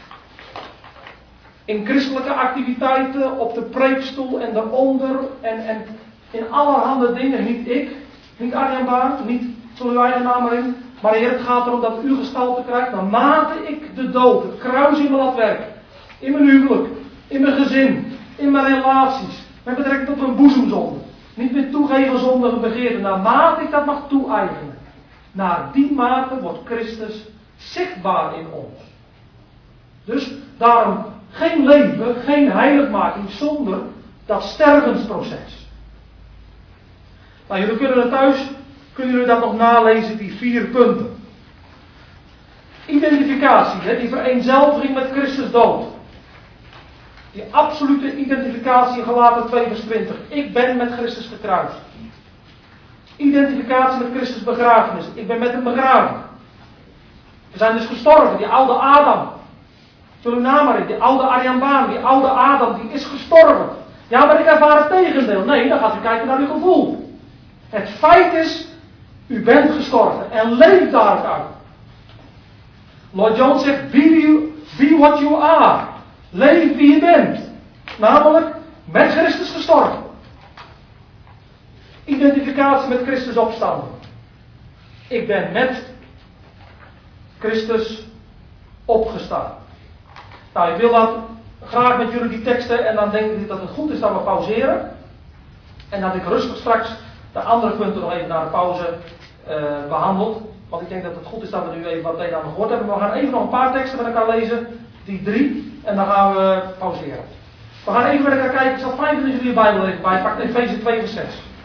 In christelijke activiteiten, op de preekstoel en daaronder. En in allerhande dingen. Niet ik, niet Arjan Baan, niet vul uw eigen naam erin. Maar Heer, het gaat erom dat u gestalte krijgt. Naarmate ik de dood, het kruis in me laat werken. In mijn huwelijk, in mijn gezin, in mijn relaties. Met betrekking tot mijn boezemzonde. Niet meer toegeven zondige begeerten. Naarmate ik dat mag toe-eigenen. Naar die mate wordt Christus zichtbaar in ons. Dus daarom geen leven, geen heiligmaking zonder dat stervensproces. Nou, jullie kunnen het thuis, kunnen jullie dat nog nalezen, die 4 punten. Identificatie, die vereenzelviging met Christus dood. Die absolute identificatie in Galaten 2 vers 20. Ik ben met Christus gekruist. Identificatie met Christus begrafenis. Ik ben met hem begraven. We zijn dus gestorven, die oude Adam. Vul uw naam maar in, die oude Arjan Baan, die oude Adam, die is gestorven. Ja, maar ik ervaar het tegendeel. Nee, dan gaat u kijken naar uw gevoel. Het feit is, u bent gestorven en leeft daaruit. Lloyd Jones zegt, be what you are. Leef wie je bent. Namelijk, met Christus gestorven. Identificatie met Christus opstanden. Ik ben met Christus opgestaan. Nou, ik wil dat graag met jullie die teksten en dan denk ik dat het goed is dat we pauzeren. En dat ik rustig straks de andere punten nog even na de pauze behandel. Want ik denk dat het goed is dat we nu even wat een en ander gehoord hebben. We gaan even nog een paar teksten met elkaar lezen. Die 3. En dan gaan we pauzeren. We gaan even met elkaar kijken. Ik zal 5 minuten jullie Bijbel even bijpakken. Efeze 2 vers 6.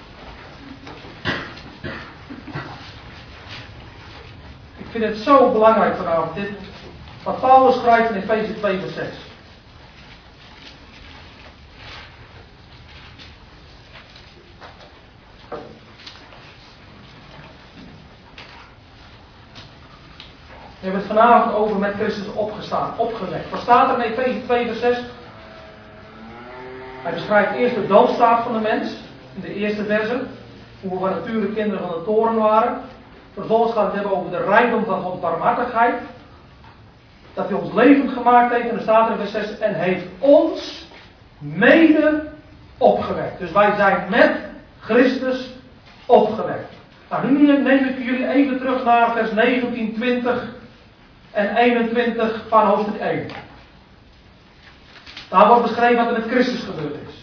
Ik vind het zo belangrijk vanavond dit. Wat Paulus schrijft in Efeze 2 vers 6. We hebben het vanavond over met Christus opgestaan, opgewekt. Wat staat er in Efeze 2 vers 6? Hij beschrijft eerst de doodstaat van de mens, in de eerste verse. Hoe we natuurlijk kinderen van de toren waren. Vervolgens gaat het hebben over de rijkdom van Gods barmhartigheid. Dat hij ons levend gemaakt heeft, en er staat er in vers 6, en heeft ons mede opgewekt. Dus wij zijn met Christus opgewekt. Nou, nu neem ik jullie even terug naar vers 19, 20 en 21 van hoofdstuk 1. Daar wordt beschreven wat er met Christus gebeurd is.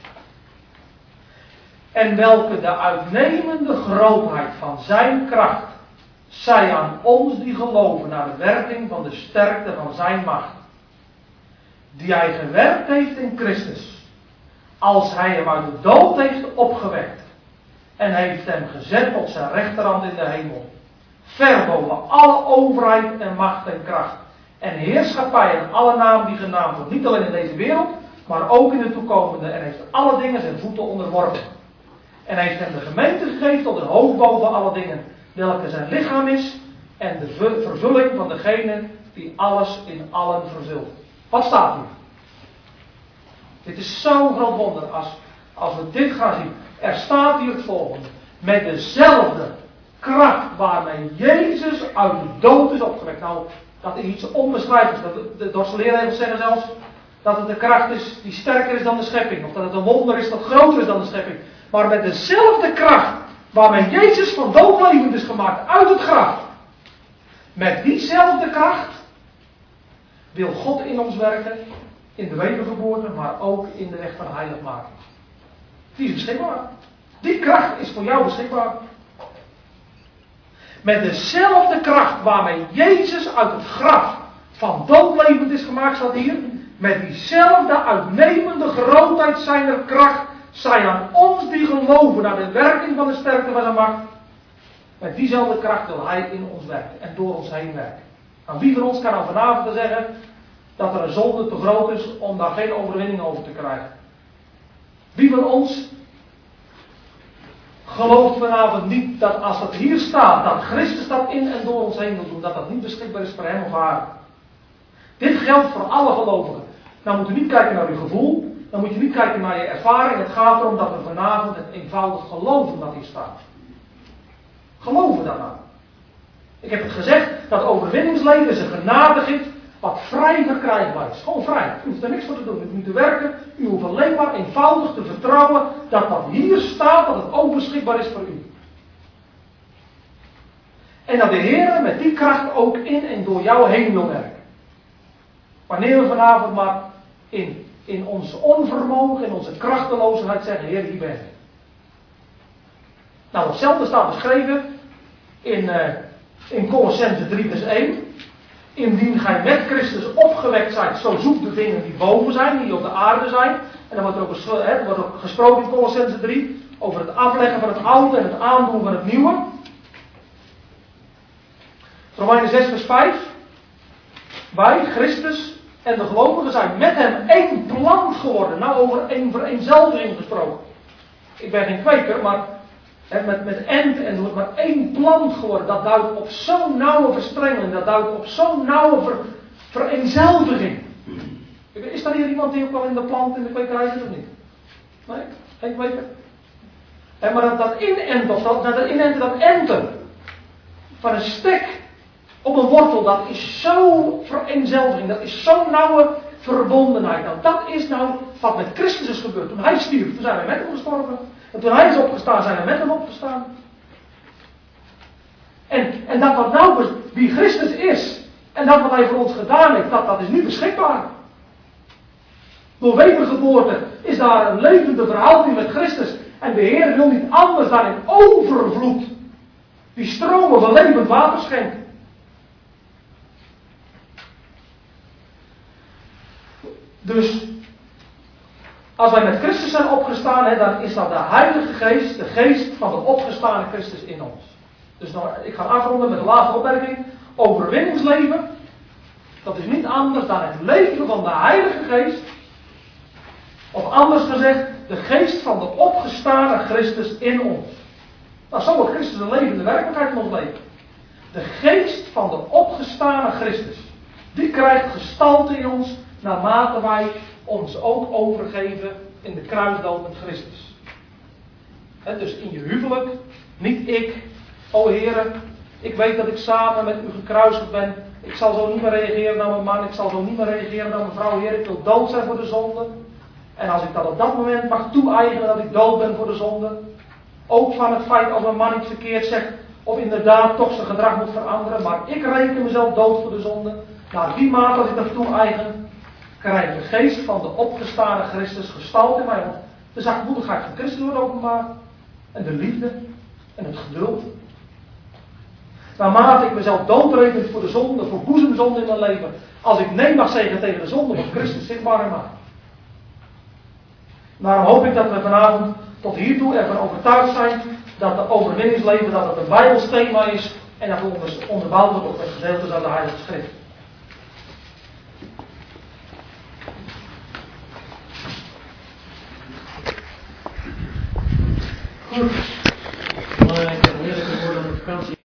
En welke de uitnemende grootheid van zijn kracht zij aan ons die geloven naar de werking van de sterkte van zijn macht. Die hij gewerkt heeft in Christus. Als hij hem uit de dood heeft opgewekt. En heeft hem gezet op zijn rechterhand in de hemel. Ver boven alle overheid en macht en kracht. En heerschappij en alle naam die genaamd wordt. Niet alleen in deze wereld, maar ook in de toekomende. En heeft alle dingen zijn voeten onderworpen. En hij heeft hem de gemeente gegeven tot een hoofd boven alle dingen. Welke zijn lichaam is. En de vervulling van degene die alles in allen vervult. Wat staat hier? Dit is zo'n groot wonder als we dit gaan zien. Er staat hier het volgende. Met dezelfde kracht waarmee Jezus uit de dood is opgewekt. Nou, dat is iets onbeschrijfelijks. De Dorse zeggen zelfs dat het de kracht is die sterker is dan de schepping. Of dat het een wonder is dat groter is dan de schepping. Maar met dezelfde kracht waarmee Jezus van dood levend is gemaakt uit het graf. Met diezelfde kracht wil God in ons werken. In de wedergeboorte, maar ook in de weg van heiligmaking. Die is beschikbaar. Die kracht is voor jou beschikbaar. Met dezelfde kracht waarmee Jezus uit het graf van doodlevend is gemaakt, staat hier. Met diezelfde uitnemende grootheid zijner kracht, zij aan ons die geloven naar de werking van de sterkte van zijn macht. Met diezelfde kracht wil hij in ons werken en door ons heen werken. Nou, wie van ons kan dan vanavond zeggen dat er een zonde te groot is om daar geen overwinning over te krijgen? Wie van ons gelooft vanavond niet dat als dat hier staat, dat Christus dat in en door ons heen wil doen, dat dat niet beschikbaar is voor hem of haar? Dit geldt voor alle gelovigen. Nou moet u niet kijken naar uw gevoel, dan moet je niet kijken naar je ervaring. Het gaat erom dat we vanavond het eenvoudig geloven dat hier staat. Geloven dat nou. Ik heb het gezegd, dat overwinningsleven is een genadegift wat vrij verkrijgbaar is. Gewoon vrij. U hoeft er niks voor te doen. U hoeft niet te werken. U hoeft alleen maar eenvoudig te vertrouwen dat wat hier staat, dat het ook beschikbaar is voor u. En dat de Heer met die kracht ook in en door jou heen wil werken. Wanneer we vanavond maar in ons onvermogen, in onze krachteloosheid zeggen, Heer, hier ben ik. Nou, hetzelfde staat beschreven in Colossenzen 3 vers 1. Indien gij met Christus opgewekt zijt, zo zoekt de dingen die boven zijn, die op de aarde zijn. En dan wordt ook gesproken in Colossenzen 3 over het afleggen van het oude en het aandoen van het nieuwe. Romeinen 6 vers 5. Wij, Christus en de gelovigen zijn met hem één plant geworden. Nou, over één vereenzelviging gesproken. Ik ben geen kweker, maar met ent en wordt maar één plant geworden. Dat duidt op zo'n nauwe verstrengeling. Dat duidt op zo'n nauwe vereenzelviging. Is er hier iemand die ook al in de plant in de kwekerij zit of niet? Nee? Geen kweker? Maar dat inenten, of dat inenten, dat enten van een stek op een wortel, dat is zo vereenzelviging. Dat is zo'n nauwe verbondenheid. Nou, dat is nou wat met Christus is gebeurd. Toen hij stierf, toen zijn wij met hem gestorven. En toen hij is opgestaan, zijn we met hem opgestaan. En dat wat nou, wie Christus is, en dat wat hij voor ons gedaan heeft, dat is nu beschikbaar. Door wedergeboorte is daar een levende verhouding met Christus. En de Heer wil niet anders dan in overvloed die stromen van levend water schenken. Dus als wij met Christus zijn opgestaan, dan is dat de Heilige Geest, de geest van de opgestane Christus in ons. Dus ik ga afronden met de laatste opmerking. Overwinningsleven, dat is niet anders dan het leven van de Heilige Geest. Of anders gezegd, de geest van de opgestane Christus in ons. Nou, zo wordt Christus een levende werkelijkheid in ons leven. De geest van de opgestane Christus, die krijgt gestalte in ons, naarmate wij ons ook overgeven in de kruisdood met Christus. Dus in je huwelijk, niet ik, o Heere, ik weet dat ik samen met u gekruisigd ben. Ik zal zo niet meer reageren naar mijn man, ik zal zo niet meer reageren naar mijn vrouw. Heer, ik wil dood zijn voor de zonde. En als ik dat op dat moment mag toe-eigenen dat ik dood ben voor de zonde. Ook van het feit als mijn man iets verkeerd zegt, of inderdaad toch zijn gedrag moet veranderen. Maar ik reken mezelf dood voor de zonde. Naar die mate als ik dat toe-eigen, krijgt de geest van de opgestane Christus gestalte in mij. Want de zachtmoedigheid van Christus wordt openbaar. En de liefde. En het geduld. Naarmate ik mezelf doodreken voor de zonde, voor boezemzonde in mijn leven. Als ik nee mag zeggen tegen de zonde, wordt Christus zichtbaar in mij. Daarom hoop ik dat we vanavond tot hiertoe ervan overtuigd zijn dat de overwinningsleven dat het een Bijbels thema is en dat het onderbouwd wordt op het gedeelte uit de Heilige Schrift. Goed.